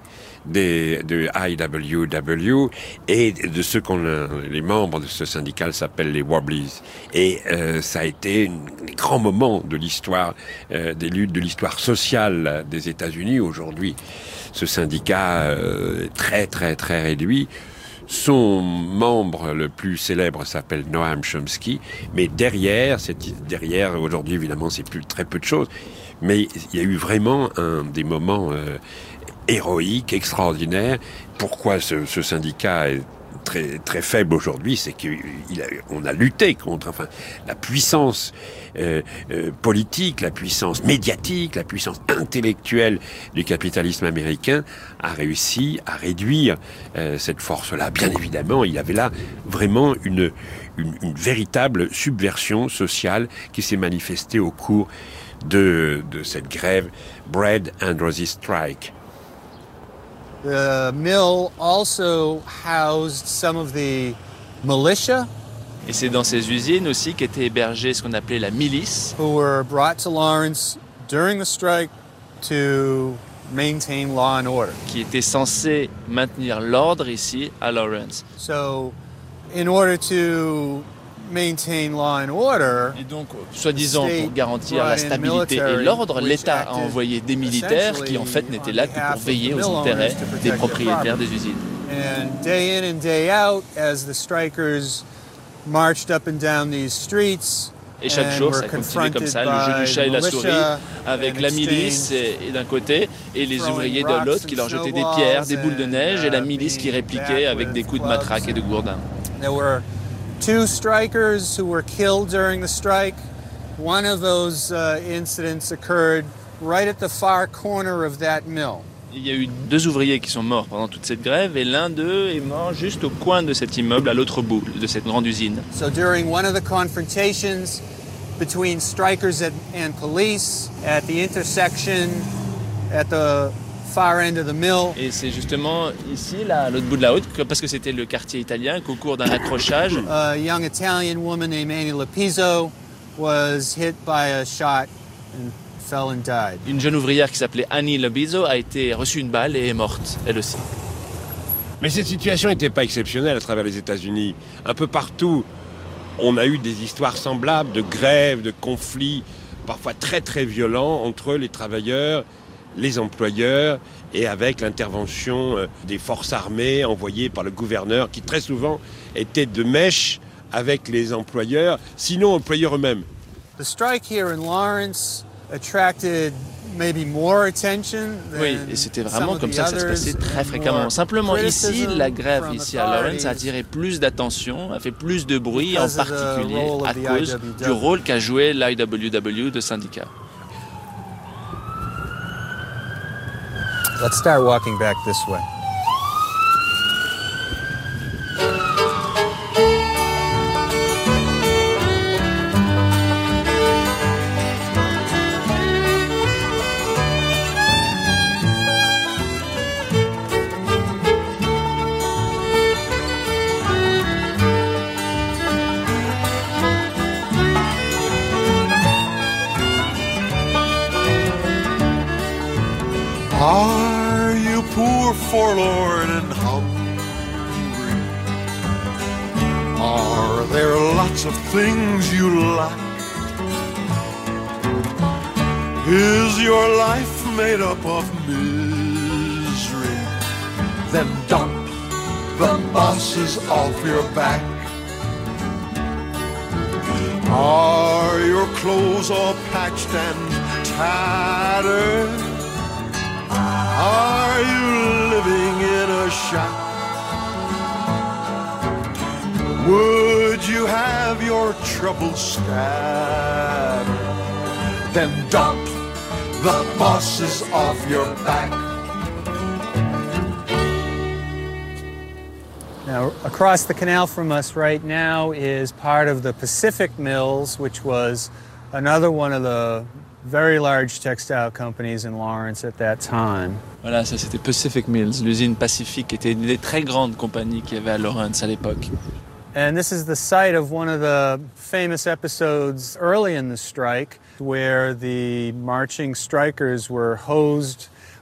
Speaker 13: de IWW et de ceux les membres de ce syndicat s'appellent les Wobblies. Et ça a été un grand moment de l'histoire des luttes, de l'histoire sociale des États-Unis. Aujourd'hui, ce syndicat est très très très réduit. Son membre le plus célèbre s'appelle Noam Chomsky, mais derrière aujourd'hui évidemment c'est plus très peu de choses, mais il y a eu vraiment des moments héroïques, extraordinaires. Pourquoi ce syndicat est très très faible aujourd'hui, c'est qu'on a lutté contre la puissance politique, la puissance médiatique, la puissance intellectuelle du capitalisme américain a réussi à réduire cette force-là. Bien évidemment, il y avait là vraiment une véritable subversion sociale qui s'est manifestée au cours de cette grève Bread and Roses Strike.
Speaker 18: The mill also housed some of the militia.
Speaker 19: Et c'est dans ces usines aussi qu'étaient hébergées ce qu'on appelait la milice.
Speaker 18: Who were brought to Lawrence during the strike to maintain law and order.
Speaker 19: Qui étaient censés maintenir l'ordre ici à Lawrence.
Speaker 18: So, in order to maintain law and order,
Speaker 19: et donc, soi-disant pour garantir la stabilité et l'ordre, l'État a envoyé des militaires qui en fait n'étaient là que pour veiller aux intérêts des propriétaires des usines.
Speaker 18: And day in and day out, as the strikers marched up and down these streets,
Speaker 19: et chaque jour, ça continuait comme ça, le jeu du chat et la souris, avec la milice et d'un côté, et les ouvriers de l'autre qui leur jetaient des pierres, des boules de neige, et la milice qui répliquait avec des coups de matraque et de gourdin.
Speaker 18: There were 2 strikers who were killed during the strike. One of those incidents occurred right at the far corner of that mill.
Speaker 19: Il y a eu 2 ouvriers qui sont morts pendant toute cette grève et l'un d'eux est mort juste au coin de cet immeuble, à l'autre bout de cette grande usine.
Speaker 18: So during one of the confrontations between strikers and police at the intersection at the far end of the mill.
Speaker 19: Et c'est justement ici, là, à l'autre bout de la route, parce que c'était le quartier italien, qu'au cours d'un accrochage,
Speaker 18: a young Italian woman named Annie Lopizzo was hit by a shot and fell and died.
Speaker 19: Une jeune ouvrière qui s'appelait Annie Lopizzo a été reçue une balle et est morte, elle aussi.
Speaker 13: Mais cette situation n'était pas exceptionnelle à travers les États-Unis. Un peu partout, on a eu des histoires semblables de grèves, de conflits, parfois très très violents entre les travailleurs, les employeurs et avec l'intervention des forces armées envoyées par le gouverneur qui très souvent étaient de mèche avec les employeurs, sinon employeurs eux-mêmes.
Speaker 18: The strike here in Lawrence attracted maybe more attention than
Speaker 19: oui, et c'était vraiment comme ça que ça se passait très fréquemment. Simplement ici, la grève ici à Lawrence a attiré plus d'attention, a fait plus de bruit, en particulier à cause du rôle qu'a joué l'IWW de syndicat.
Speaker 18: Let's start walking back this way.
Speaker 4: Are you poor, forlorn, and hungry? Are there lots of things you lack? Is your life made up of misery? Then dump the bosses off your back. Are your clothes all patched and tattered? Are you living in a shack? Would you have your troubles scattered? Then dump the bosses off your back.
Speaker 18: Now, across the canal from us right now is part of the Pacific Mills, which was another one of the very large textile companies in Lawrence at that time.
Speaker 19: Voilà, ça c'était Pacific Mills, l'usine Pacifique, était une des très grandes compagnies qu'il y avait à Lawrence à l'époque.
Speaker 18: And this is the site of one of the famous episodes early in the strike, where the marching strikers were hosed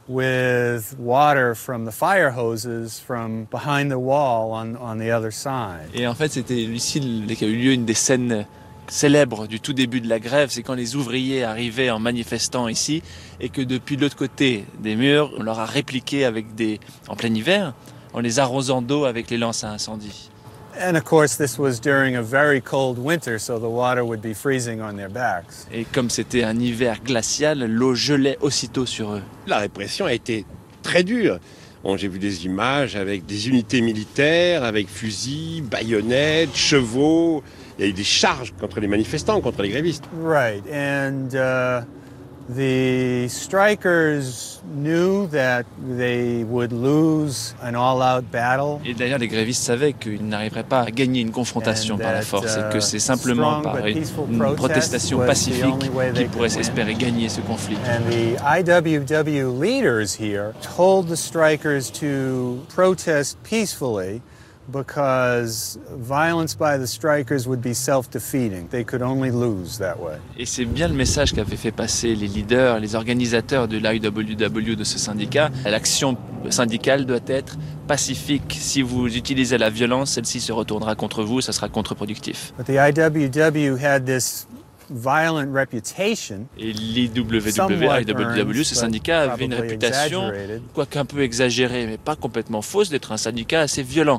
Speaker 18: with water from the fire hoses from behind the wall on the other side.
Speaker 19: Et en fait, c'était ici qu'a eu lieu une des scènes célèbres du tout début de la grève, c'est quand les ouvriers arrivaient en manifestant ici et que depuis l'autre côté des murs, on leur a répliqué en plein hiver, en les arrosant d'eau avec les lances à incendie.
Speaker 18: And of course, this was during a very cold winter, so the water would be freezing on their backs.
Speaker 19: Et comme c'était un hiver glacial, l'eau gelait aussitôt sur eux.
Speaker 13: La répression a été très dure. Bon, j'ai vu des images avec des unités militaires, avec fusils, baïonnettes, chevaux. Il y a eu des charges contre les manifestants, contre les grévistes.
Speaker 18: Right, and the strikers knew that they would lose an all-out battle.
Speaker 19: Et d'ailleurs, les grévistes savaient qu'ils n'arriveraient pas à gagner une confrontation par la force et que c'est simplement par une protestation pacifique qu'ils pourraient espérer gagner ce conflit.
Speaker 18: And the IWW leaders here told the strikers to protest peacefully because violence by the strikers would be self-defeating. They could only lose that way.
Speaker 19: Et c'est bien le message qu'avaient fait passer les leaders, les organisateurs de l'IWW, de ce syndicat. L'action syndicale doit être pacifique. Si vous utilisez la violence, celle-ci se retournera contre vous, ça sera contre-productif.
Speaker 18: But the IWW had this violent reputation.
Speaker 19: Et l'IWW, ce syndicat avait une réputation, quoique un peu exagérée, mais pas complètement fausse, d'être un syndicat assez violent.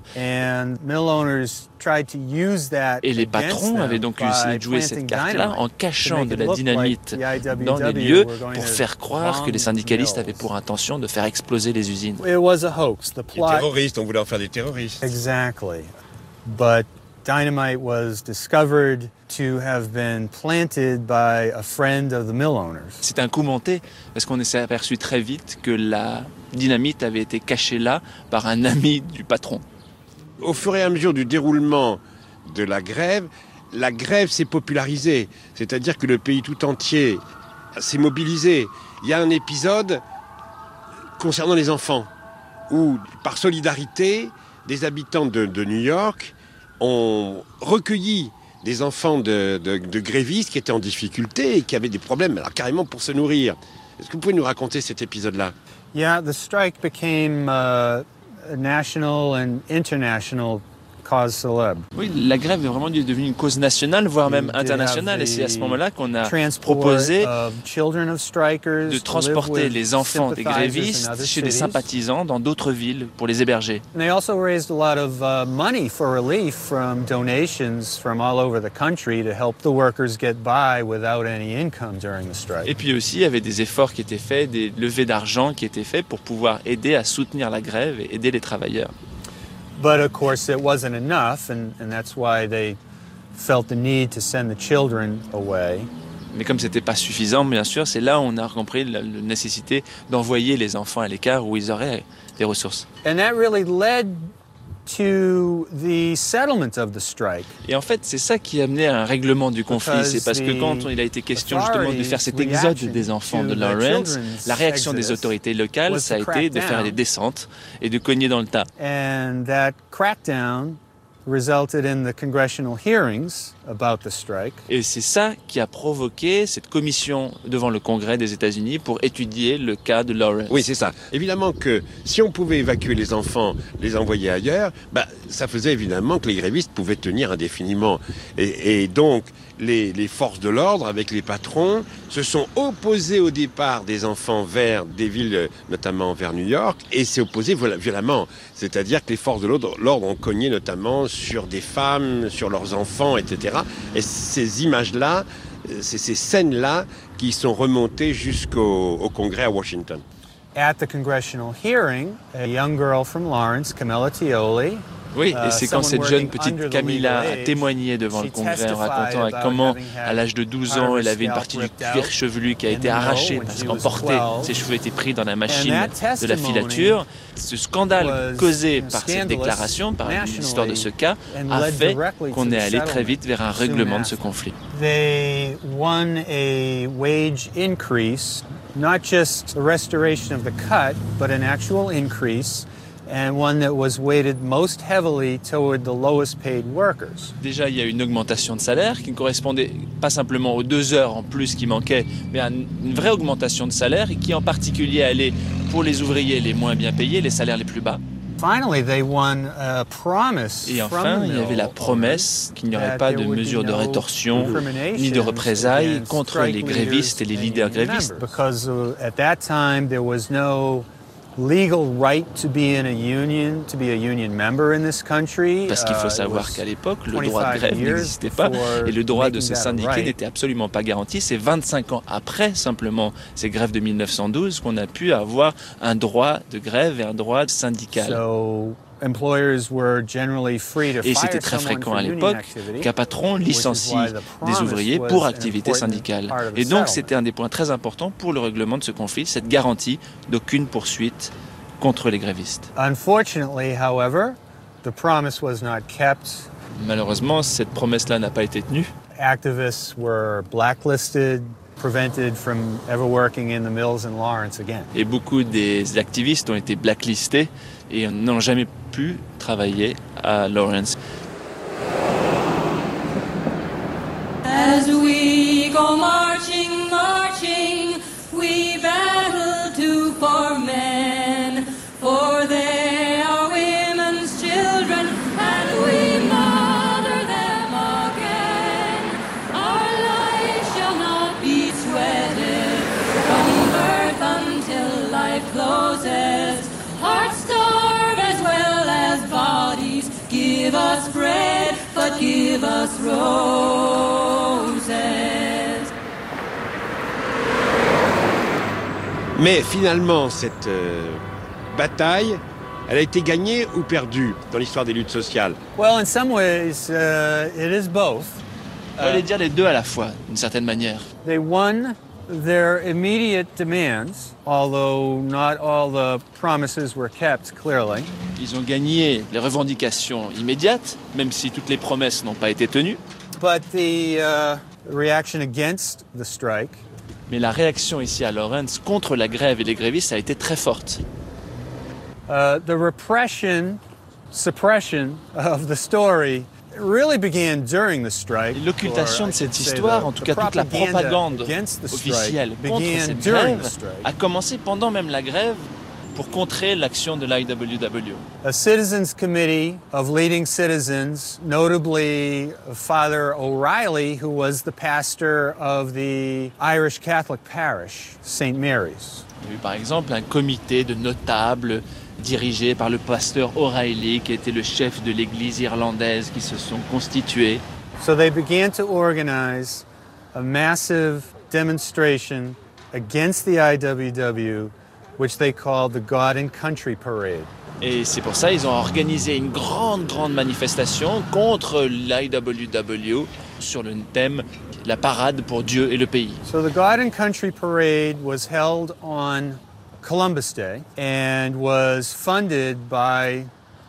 Speaker 19: Et les patrons avaient donc essayé de jouer cette carte-là en cachant de la dynamite dans les lieux pour faire croire que les syndicalistes avaient pour intention de faire exploser les usines.
Speaker 18: It was a hoax. The plot...
Speaker 13: Les terroristes, on voulait en faire des terroristes.
Speaker 18: Exactly. But dynamite was discovered to have been planted by a friend of the mill owners.
Speaker 19: C'est un coup monté parce qu'on s'est aperçu très vite que la dynamite avait été cachée là par un ami du patron.
Speaker 13: Au fur et à mesure du déroulement de la grève s'est popularisée. C'est-à-dire que le pays tout entier s'est mobilisé. Il y a un épisode concernant les enfants où, par solidarité, des habitants de New York ont recueilli des enfants de grévistes qui étaient en difficulté et qui avaient des problèmes, alors carrément pour se nourrir. Est-ce que vous pouvez nous raconter cet épisode-là?
Speaker 18: Yeah, the strike became a national and international cause célèbre.
Speaker 19: Oui, la grève est vraiment devenue une cause nationale, voire même internationale, et c'est à ce moment-là qu'on a proposé de transporter les enfants des grévistes chez des sympathisants dans d'autres villes pour les héberger.
Speaker 18: They also raised a lot of money for relief from donations from all over the country to help the workers get by without any income during the strike.
Speaker 19: Et puis aussi, il y avait des efforts qui étaient faits, des levées d'argent qui étaient faits pour pouvoir aider à soutenir la grève et aider les travailleurs.
Speaker 18: But of course it wasn't enough, and that's why they felt the need to send the children away.
Speaker 19: Mais comme c'était pas suffisant, bien sûr, c'est là où on a compris la nécessité d'envoyer les enfants à l'écart où ils auraient des ressources.
Speaker 18: And that really led to the settlement of the strike.
Speaker 19: Et en fait, c'est ça qui a amené à un règlement du conflit. C'est parce que quand il a été question justement de faire cet exode des enfants de Lawrence, la réaction des autorités locales, ça a été de faire des descentes et de cogner dans le tas.
Speaker 18: And that crackdown resulted in the congressional hearings about the strike.
Speaker 19: Et c'est ça qui a provoqué cette commission devant le Congrès des États-Unis pour étudier le cas de Lawrence.
Speaker 13: Oui, c'est ça. Évidemment que si on pouvait évacuer les enfants, les envoyer ailleurs, ça faisait évidemment que les grévistes pouvaient tenir indéfiniment. Et donc, les forces de l'ordre, avec les patrons, se sont opposés au départ des enfants vers des villes, notamment vers New York, et s'est opposé violemment. C'est-à-dire que les forces de l'ordre ont cogné notamment sur des femmes, sur leurs enfants, etc. Et ces images-là, ces scènes-là qui sont remontées jusqu'au Congrès à Washington.
Speaker 18: At the congressional hearing, a young girl from Lawrence, Camilla Tioli,
Speaker 19: oui, et c'est quand cette jeune petite Camilla a témoigné devant le Congrès en racontant comment, à l'âge de 12 ans, elle avait une partie du cuir chevelu qui a été arrachée parce qu'emporté, ses cheveux étaient pris dans la machine de la filature. Ce scandale causé par cette déclaration, par l'histoire de ce cas, a fait qu'on est allé très vite vers un règlement de ce conflit.
Speaker 18: They won a wage increase, not just a restoration of the cut, but an actual increase. And one that was weighted most heavily toward the lowest paid workers.
Speaker 19: Déjà, il y a une augmentation de salaire qui ne correspondait pas simplement aux 2 heures en plus qui manquaient, mais à une vraie augmentation de salaire et qui en particulier allait pour les ouvriers les moins bien payés, les salaires les plus bas. Et enfin, il y avait la promesse qu'il n'y aurait pas de mesures de rétorsion ni de représailles contre les grévistes et les leaders grévistes. Parce qu'il faut savoir qu'à l'époque, le droit de grève n'existait pas et le droit de se syndiquer n'était absolument pas garanti. C'est 25 ans après, simplement, ces grèves de 1912, qu'on a pu avoir un droit de grève et un droit syndical. Et c'était très fréquent à l'époque qu'un patron licencie des ouvriers pour activité syndicale. Et donc c'était un des points très importants pour le règlement de ce conflit, cette garantie d'aucune poursuite contre les grévistes. Malheureusement, cette promesse-là n'a pas été tenue. Et beaucoup des activistes ont été blacklistés et n'ont jamais pu travailler à Lawrence.
Speaker 21: As we go marching, marching, we battle to for men, for they are women's children, and we mother them again. Our life shall not be sweated from birth until life closes. Hearts starve as well as bodies. Give us bread, but give us roses.
Speaker 13: Mais finalement, cette bataille, elle a été gagnée ou perdue dans l'histoire des luttes sociales?
Speaker 18: Well, in some ways, it is both.
Speaker 19: On va dire les deux à la fois, d'une certaine manière.
Speaker 18: They won their immediate demands, although not all the promises were kept, clearly.
Speaker 19: Ils ont gagné les revendications immédiates, même si toutes les promesses n'ont pas été tenues.
Speaker 18: But the reaction against the strike,
Speaker 19: mais la réaction ici à Lawrence contre la grève et les grévistes a été très forte.
Speaker 18: The suppression of the story really began during the strike.
Speaker 19: L'occultation de cette histoire, en tout cas toute la propagande officielle contre cette grève, a commencé pendant même la grève pour contrer l'action de l'IWW.
Speaker 18: A citizens committee of leading citizens, notably Father O'Reilly, who was the pastor of the Irish Catholic parish, St. Mary's.
Speaker 19: Il y a eu par exemple un comité de notables dirigé par le pasteur O'Reilly, qui était le chef de l'église irlandaise, qui se sont constitués.
Speaker 18: So they began to organize a massive demonstration against the IWW, which they called the God and Country Parade.
Speaker 19: Et c'est pour ça qu'ils ont organisé une grande manifestation contre l'IWW sur le thème la parade pour Dieu et le pays.
Speaker 18: So the God and Country Parade was held on Columbus Day and was funded by,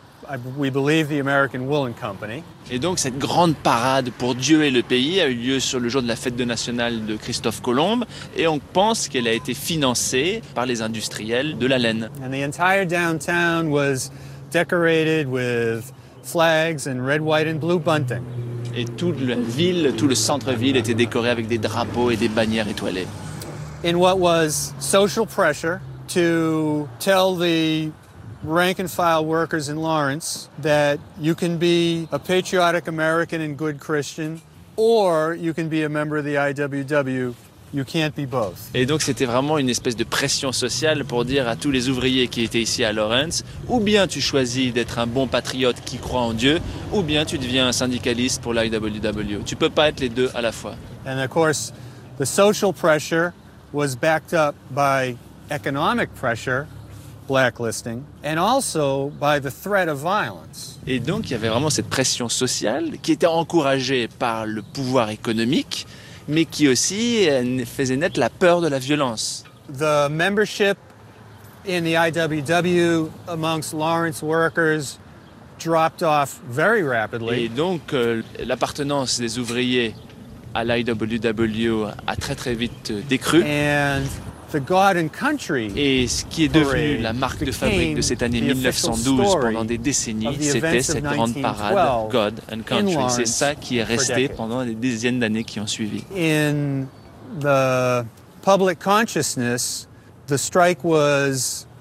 Speaker 18: we believe, the American Woolen Company.
Speaker 19: Et donc cette grande parade pour Dieu et le pays a eu lieu sur le jour de la fête nationale de Christophe Colomb et on pense qu'elle a été financée par les industriels de la laine.
Speaker 18: And the entire downtown was decorated with flags and red, white and blue bunting.
Speaker 19: Et toute la ville, tout le centre-ville était décoré avec des drapeaux et des bannières étoilées.
Speaker 18: In what was social pressure to tell the rank and file workers in Lawrence that you can be a patriotic American and good Christian, or you can be a member of the IWW. You can't be both.
Speaker 19: Et donc c'était vraiment une espèce de pression sociale pour dire à tous les ouvriers qui étaient ici à Lawrence, ou bien tu choisis d'être un bon patriote qui croit en Dieu, ou bien tu deviens un syndicaliste pour l'IWW. Tu peux pas être les deux à la fois.
Speaker 18: And of course, the social pressure was backed up by economic pressure, blacklisting, and also by the threat of violence.
Speaker 19: Et donc il y avait vraiment cette pression sociale qui était encouragée par le pouvoir économique, mais qui aussi faisait naître la peur de la violence.
Speaker 18: The membership in the IWW amongst Lawrence workers dropped off very rapidly.
Speaker 19: Et donc l'appartenance des ouvriers à l'IWW a très vite décru.
Speaker 18: And the God and Country
Speaker 19: et ce qui est devenu la marque de fabrique de cette année 1912 pendant des décennies, c'était cette grande parade God and Country. C'est ça qui est resté pendant des dizaines d'années qui ont suivi.
Speaker 18: In the public consciousness, the strike was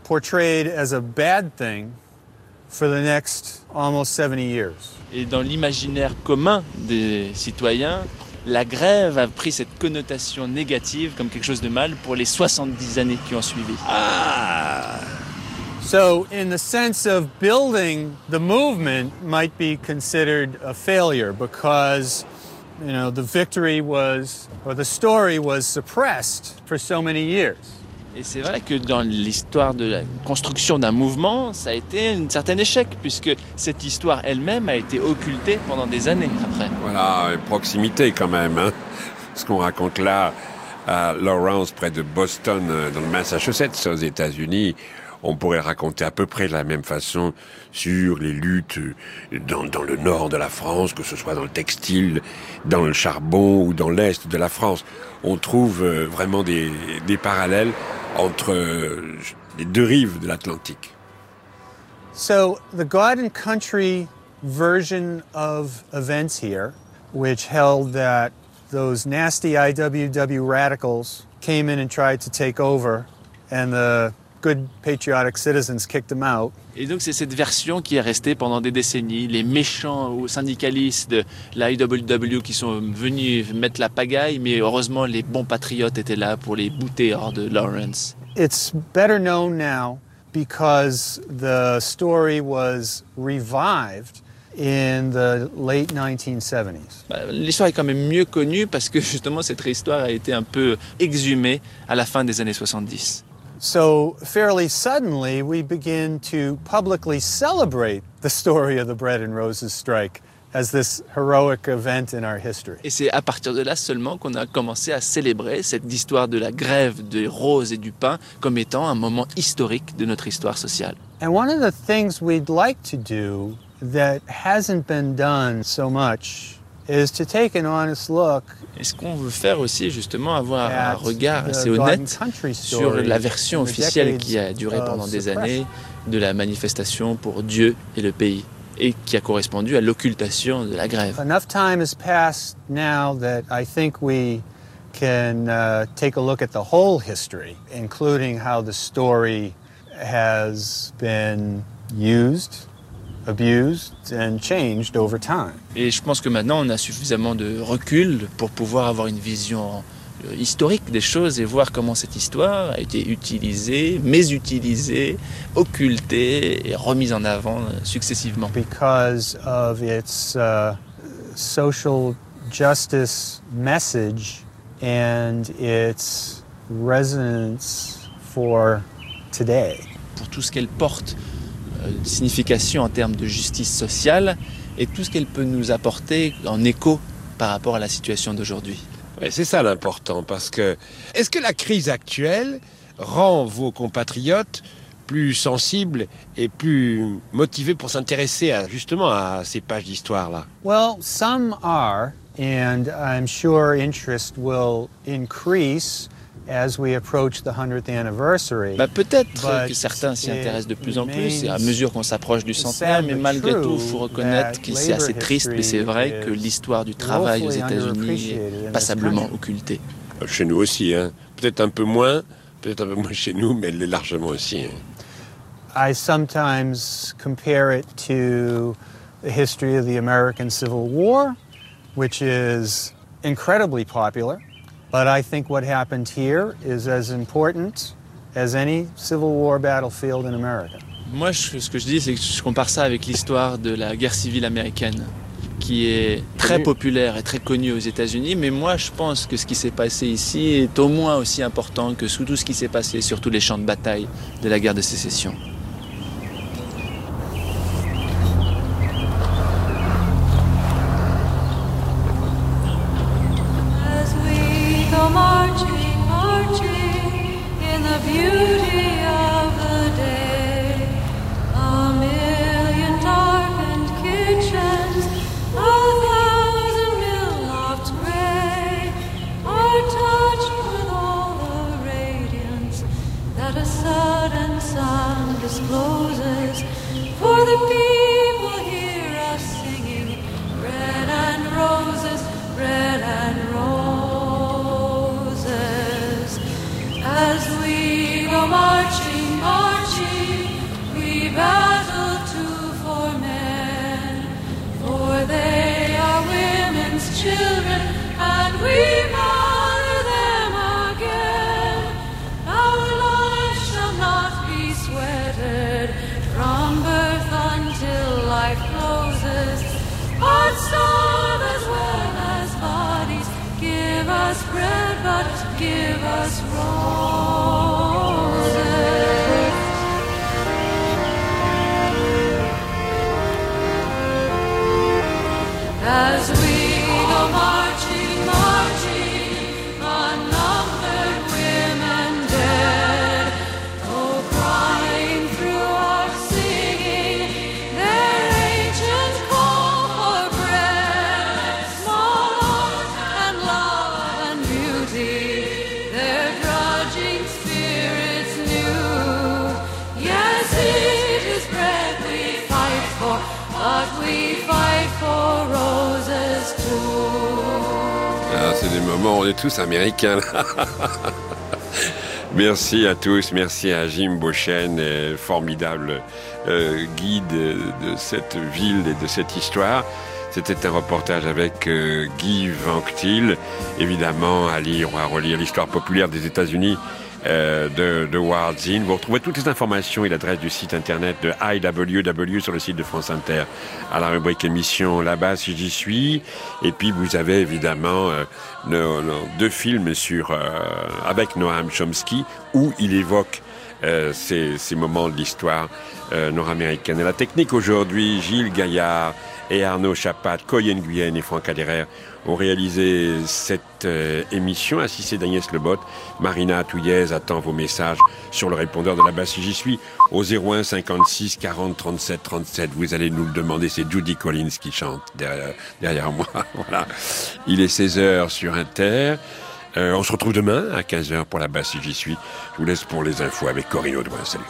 Speaker 18: portrayed as a bad thing for the next almost 70 years.
Speaker 19: Et dans l'imaginaire commun des citoyens, la grève a pris cette connotation négative comme quelque chose de mal pour les 70 années qui ont suivi.
Speaker 18: So, in the sense of building the movement might be considered a failure because, you know, the victory was, or the story was suppressed for so many years.
Speaker 19: Et c'est vrai que dans l'histoire de la construction d'un mouvement, ça a été un certain échec, puisque cette histoire elle-même a été occultée pendant des années après.
Speaker 13: Voilà, proximité quand même. Hein. Ce qu'on raconte là, à Lawrence, près de Boston, dans le Massachusetts, aux États-Unis, on pourrait raconter à peu près de la même façon sur les luttes dans le nord de la France, que ce soit dans le textile, dans le charbon ou dans l'est de la France. On trouve vraiment des parallèles entre les deux rives de l'Atlantique.
Speaker 18: So, the God and Country version of events here, which held that those nasty IWW radicals came in and tried to take over, and the good patriotic citizens kicked them out.
Speaker 19: Et donc c'est cette version qui est restée pendant des décennies, les méchants syndicalistes de la IWW qui sont venus mettre la pagaille, mais heureusement les bons patriotes étaient là pour les bouter hors de Lawrence.
Speaker 18: It's better known now because the story was revived in the late 1970s.
Speaker 19: L'histoire est quand même mieux connue parce que justement cette histoire a été un peu exhumée à la fin des années 70.
Speaker 18: So fairly suddenly we begin to publicly celebrate the story of the Bread and Roses strike as this heroic event in our history.
Speaker 19: Et c'est à partir de là seulement qu'on a commencé à célébrer cette histoire de la grève des roses et du pain comme étant un moment historique de notre histoire sociale.
Speaker 18: And one of the things we'd like to do that hasn't been done so much is to take an honest look.
Speaker 19: Et ce qu'on veut faire aussi, justement, avoir un regard assez honnête sur la version officielle qui a duré pendant des années de la manifestation pour Dieu et le pays, et qui a correspondu à l'occultation de la grève.
Speaker 18: Enough time has passed now that I think we can take a look at the whole history, including how the story has been used, abused and changed over time.
Speaker 19: Et je pense que maintenant on a suffisamment de recul pour pouvoir avoir une vision historique des choses et voir comment cette histoire a été utilisée, mésutilisée, occultée et remise en avant successivement.
Speaker 18: Because of its social justice message and its resonance for today.
Speaker 19: Pour tout ce qu'elle porte signification en termes de justice sociale et tout ce qu'elle peut nous apporter en écho par rapport à la situation d'aujourd'hui.
Speaker 13: Ouais, c'est ça l'important, parce que est-ce que la crise actuelle rend vos compatriotes plus sensibles et plus motivés pour s'intéresser justement à ces pages d'histoire-là?
Speaker 18: Well, some are, and I'm sure interest will increase as we approach the 100th anniversary.
Speaker 19: Peut-être que certains s'y intéressent de plus en plus et à mesure qu'on s'approche du centenaire, mais malgré tout, il faut reconnaître que c'est assez triste, mais c'est vrai que l'histoire du travail aux États-Unis est passablement occultée.
Speaker 13: Chez nous aussi, hein. Peut-être un peu moins chez nous, mais elle l'est largement aussi. Hein.
Speaker 18: I sometimes compare it to the history of the American Civil War, which is incredibly popular. But I think what happened here is as important as any Civil War battlefield in America.
Speaker 19: Moi, ce que je dis, c'est que je compare ça avec l'histoire de la guerre civile américaine, qui est très populaire et très connue aux États-Unis. Mais moi, je pense que ce qui s'est passé ici est au moins aussi important que tout ce qui s'est passé sur tous les champs de bataille de la guerre de sécession.
Speaker 21: As we go marching, marching but give us roses. As we go marching, marching, unnumbered women dead, oh, crying through our singing their ancient call for bread, small art and love and beauty, their grudging spirits knew. Yes, it is bread we fight for, but we fight for roses too.
Speaker 13: Ah, c'est des moments où on est tous américains là. Merci à tous, merci à Jim Beauchesne, formidable guide de cette ville et de cette histoire. C'était un reportage avec Guy Vanctil, évidemment à lire ou à relire l'histoire populaire des États-Unis de Howard Zinn. Vous retrouvez toutes les informations et l'adresse du site internet de IWW sur le site de France Inter à la rubrique émission Là-bas si j'y suis. Et puis vous avez évidemment nos deux films avec Noam Chomsky où il évoque ces moments de l'histoire nord-américaine. Et la technique aujourd'hui, Gilles Gaillard et Arnaud Chapat, Coyen Nguyen et Franck Aderer ont réalisé cette émission, assistée d'Agnès Lebotte. Marina Touillez attend vos messages sur le répondeur de Là-bas si j'y suis au 01 56 40 37 37. Vous allez nous le demander, c'est Judy Collins qui chante derrière moi. Voilà. Il est 16h sur Inter. On se retrouve demain à 15h pour Là-bas si j'y suis. Je vous laisse pour les infos avec Corinne Audouin. Salut.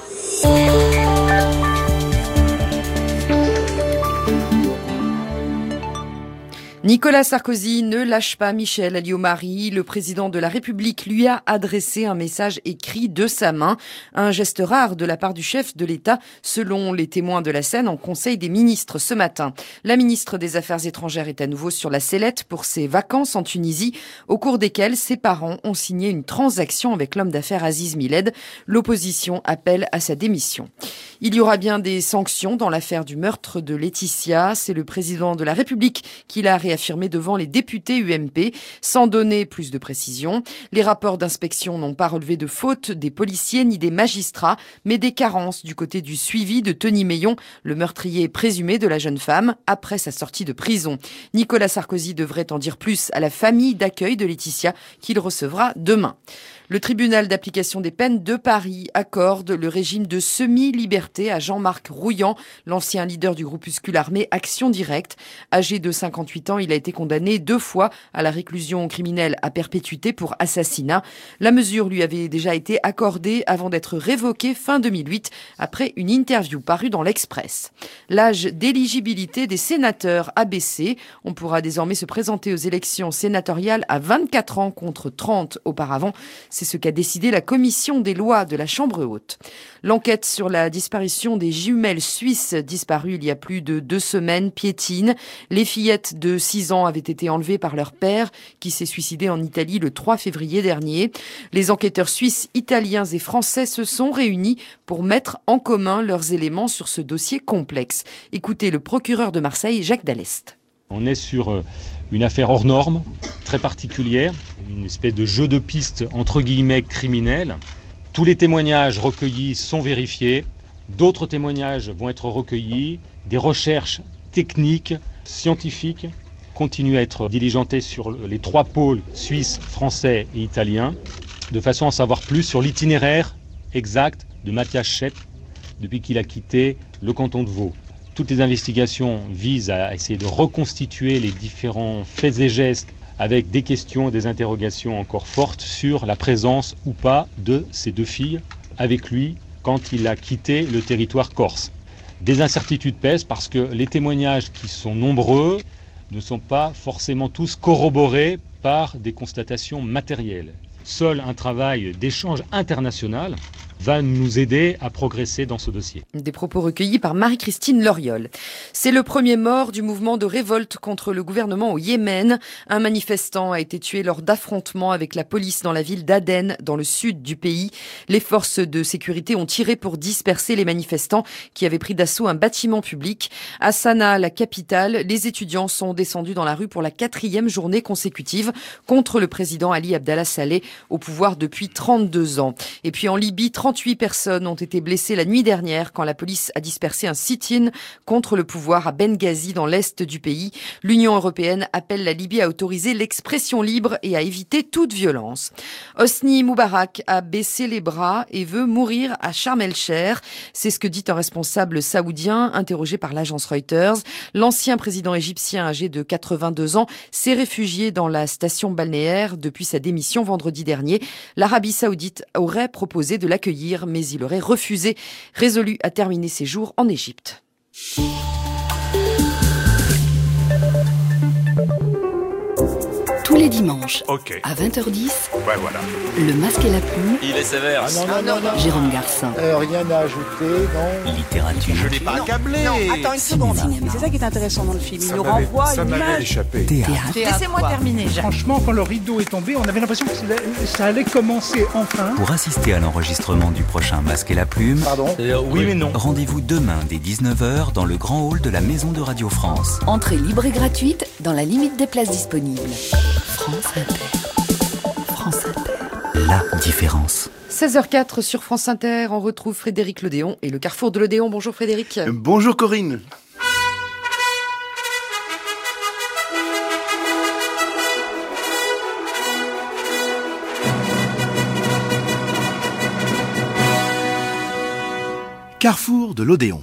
Speaker 1: Nicolas Sarkozy ne lâche pas Michel Alliot-Marie. Le président de la République lui a adressé un message écrit de sa main. Un geste rare de la part du chef de l'État, selon les témoins de la scène en Conseil des ministres ce matin. La ministre des Affaires étrangères est à nouveau sur la sellette pour ses vacances en Tunisie, au cours desquelles ses parents ont signé une transaction avec l'homme d'affaires Aziz Miled. L'opposition appelle à sa démission. Il y aura bien des sanctions dans l'affaire du meurtre de Laetitia. C'est le président de la République qui l'a réaffirmé devant les députés UMP, sans donner plus de précisions. Les rapports d'inspection n'ont pas relevé de faute des policiers ni des magistrats, mais des carences du côté du suivi de Tony Meillon, le meurtrier présumé de la jeune femme, après sa sortie de prison. Nicolas Sarkozy devrait en dire plus à la famille d'accueil de Laetitia, qu'il recevra demain. Le tribunal d'application des peines de Paris accorde le régime de semi-liberté à Jean-Marc Rouillant, l'ancien leader du groupuscule armé Action Directe. Âgé de 58 ans, il a été condamné 2 fois à la réclusion criminelle à perpétuité pour assassinat. La mesure lui avait déjà été accordée avant d'être révoquée fin 2008 après une interview parue dans l'Express. L'âge d'éligibilité des sénateurs a baissé. On pourra désormais se présenter aux élections sénatoriales à 24 ans contre 30 auparavant. C'est ce qu'a décidé la commission des lois de la Chambre haute. L'enquête sur la disparition des jumelles suisses disparues il y a plus de 2 semaines piétine. Les fillettes de 6 ans avaient été enlevées par leur père, qui s'est suicidé en Italie le 3 février dernier. Les enquêteurs suisses, italiens et français se sont réunis pour mettre en commun leurs éléments sur ce dossier complexe. Écoutez le procureur de Marseille, Jacques Dallest.
Speaker 3: On est sur une affaire hors norme, très particulière, une espèce de jeu de piste entre guillemets criminel. Tous les témoignages recueillis sont vérifiés, d'autres témoignages vont être recueillis, des recherches techniques, scientifiques continuent à être diligentées sur les 3 pôles suisses, français et italiens, de façon à en savoir plus sur l'itinéraire exact de Mathias Schett depuis qu'il a quitté le canton de Vaud. Toutes les investigations visent à essayer de reconstituer les différents faits et gestes avec des questions et des interrogations encore fortes sur la présence ou pas de ces 2 filles avec lui quand il a quitté le territoire corse. Des incertitudes pèsent parce que les témoignages qui sont nombreux ne sont pas forcément tous corroborés par des constatations matérielles. Seul un travail d'échange international va nous aider à progresser dans ce dossier.
Speaker 1: Des propos recueillis par Marie-Christine Loriol. C'est le premier mort du mouvement de révolte contre le gouvernement au Yémen. Un manifestant a été tué lors d'affrontements avec la police dans la ville d'Aden, dans le sud du pays. Les forces de sécurité ont tiré pour disperser les manifestants qui avaient pris d'assaut un bâtiment public. À Sanaa, la capitale, les étudiants sont descendus dans la rue pour la 4e journée consécutive contre le président Ali Abdallah Saleh, au pouvoir depuis 32 ans. Et puis en Libye, 38 personnes ont été blessées la nuit dernière quand la police a dispersé un sit-in contre le pouvoir à Benghazi dans l'est du pays. L'Union européenne appelle la Libye à autoriser l'expression libre et à éviter toute violence. Hosni Moubarak a baissé les bras et veut mourir à Sharm el-Sheikh. C'est ce que dit un responsable saoudien interrogé par l'agence Reuters. L'ancien président égyptien âgé de 82 ans s'est réfugié dans la station balnéaire depuis sa démission vendredi dernier. L'Arabie saoudite aurait proposé de l'accueillir, mais il aurait refusé, résolu à terminer ses jours en Égypte.
Speaker 5: Tous les dimanches, à 20h10,
Speaker 22: voilà.
Speaker 5: Le Masque et la Plume.
Speaker 22: Il est sévère.
Speaker 5: Jérôme Garcin.
Speaker 22: Rien à ajouter, non.
Speaker 2: Littérature.
Speaker 22: Je n'ai pas accablé.
Speaker 5: Non, attends une seconde. C'est ça qui est intéressant dans le film. Il nous renvoie une image.
Speaker 22: Échappé.
Speaker 5: Théâtre. Laissez-moi terminer, Jacques.
Speaker 23: Franchement, quand le rideau est tombé, on avait l'impression que ça allait commencer enfin.
Speaker 2: Pour assister à l'enregistrement du prochain Masque et la Plume,
Speaker 22: Pardon oui mais non.
Speaker 2: Rendez-vous demain dès 19h dans le grand hall de la Maison de Radio France.
Speaker 5: Entrée libre et gratuite dans la limite des places disponibles. France Inter. France Inter.
Speaker 2: La différence.
Speaker 1: 16h04 sur France Inter, on retrouve Frédéric Lodéon et le Carrefour de l'Odéon. Bonjour Frédéric.
Speaker 24: Bonjour Corinne. Carrefour de l'Odéon.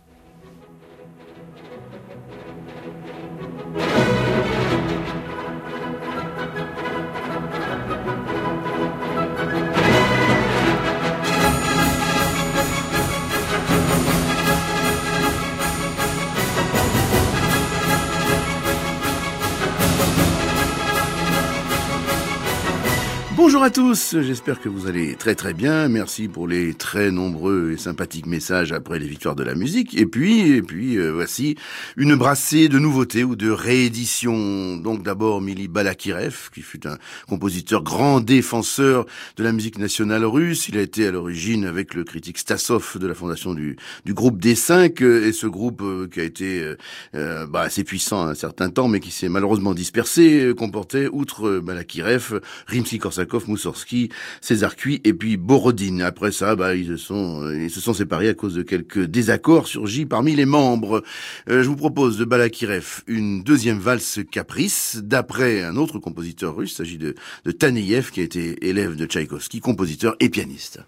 Speaker 24: Bonjour à tous, j'espère que vous allez très très bien. Merci pour les très nombreux et sympathiques messages après les victoires de la musique. Et puis voici une brassée de nouveautés ou de rééditions. Donc d'abord Mili Balakirev, qui fut un compositeur grand défenseur de la musique nationale russe. Il a été à l'origine avec le critique Stassov de la fondation du groupe D5, et ce groupe qui a été assez puissant à un certain temps, mais qui s'est malheureusement dispersé, comportait outre Balakirev, Rimsky-Korsakov, Moussorgsky, César Cui et puis Borodine. Après ça, ils se sont séparés à cause de quelques désaccords surgis parmi les membres. Je vous propose de Balakirev une deuxième valse caprice d'après un autre compositeur russe. Il s'agit de Taneyev, qui a été élève de Tchaïkovski, compositeur et pianiste.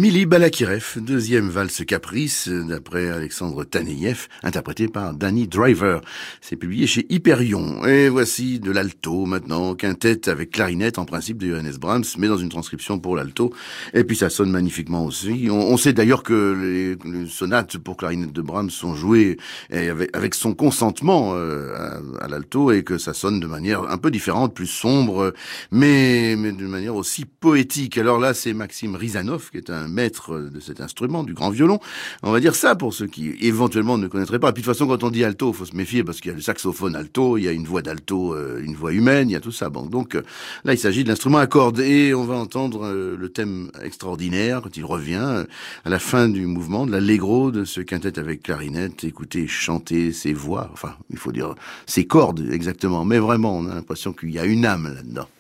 Speaker 24: Mili Balakirev, deuxième valse caprice d'après Alexandre Taneyev, interprété par Danny Driver. C'est publié chez Hyperion. Et voici de l'alto maintenant, quintette avec clarinette en principe de Johannes Brahms, mais dans une transcription pour l'alto. Et puis ça sonne magnifiquement aussi. On sait d'ailleurs que les sonates pour clarinette de Brahms sont jouées avec son consentement à l'alto et que ça sonne de manière un peu différente, plus sombre, mais de manière aussi poétique. Alors là, c'est Maxime Rizanov qui est un maître de cet instrument, du grand violon. On va dire ça pour ceux qui éventuellement ne connaîtraient pas. Et puis de toute façon, quand on dit alto, il faut se méfier parce qu'il y a le saxophone alto, il y a une voix d'alto, une voix humaine, il y a tout ça. Bon, donc là, il s'agit de l'instrument à cordes et on va entendre le thème extraordinaire quand il revient à la fin du mouvement de l'allegro de ce quintet avec clarinette. Écoutez chanter ses voix, enfin, il faut dire ses cordes exactement. Mais vraiment, on a l'impression qu'il y a une âme là-dedans.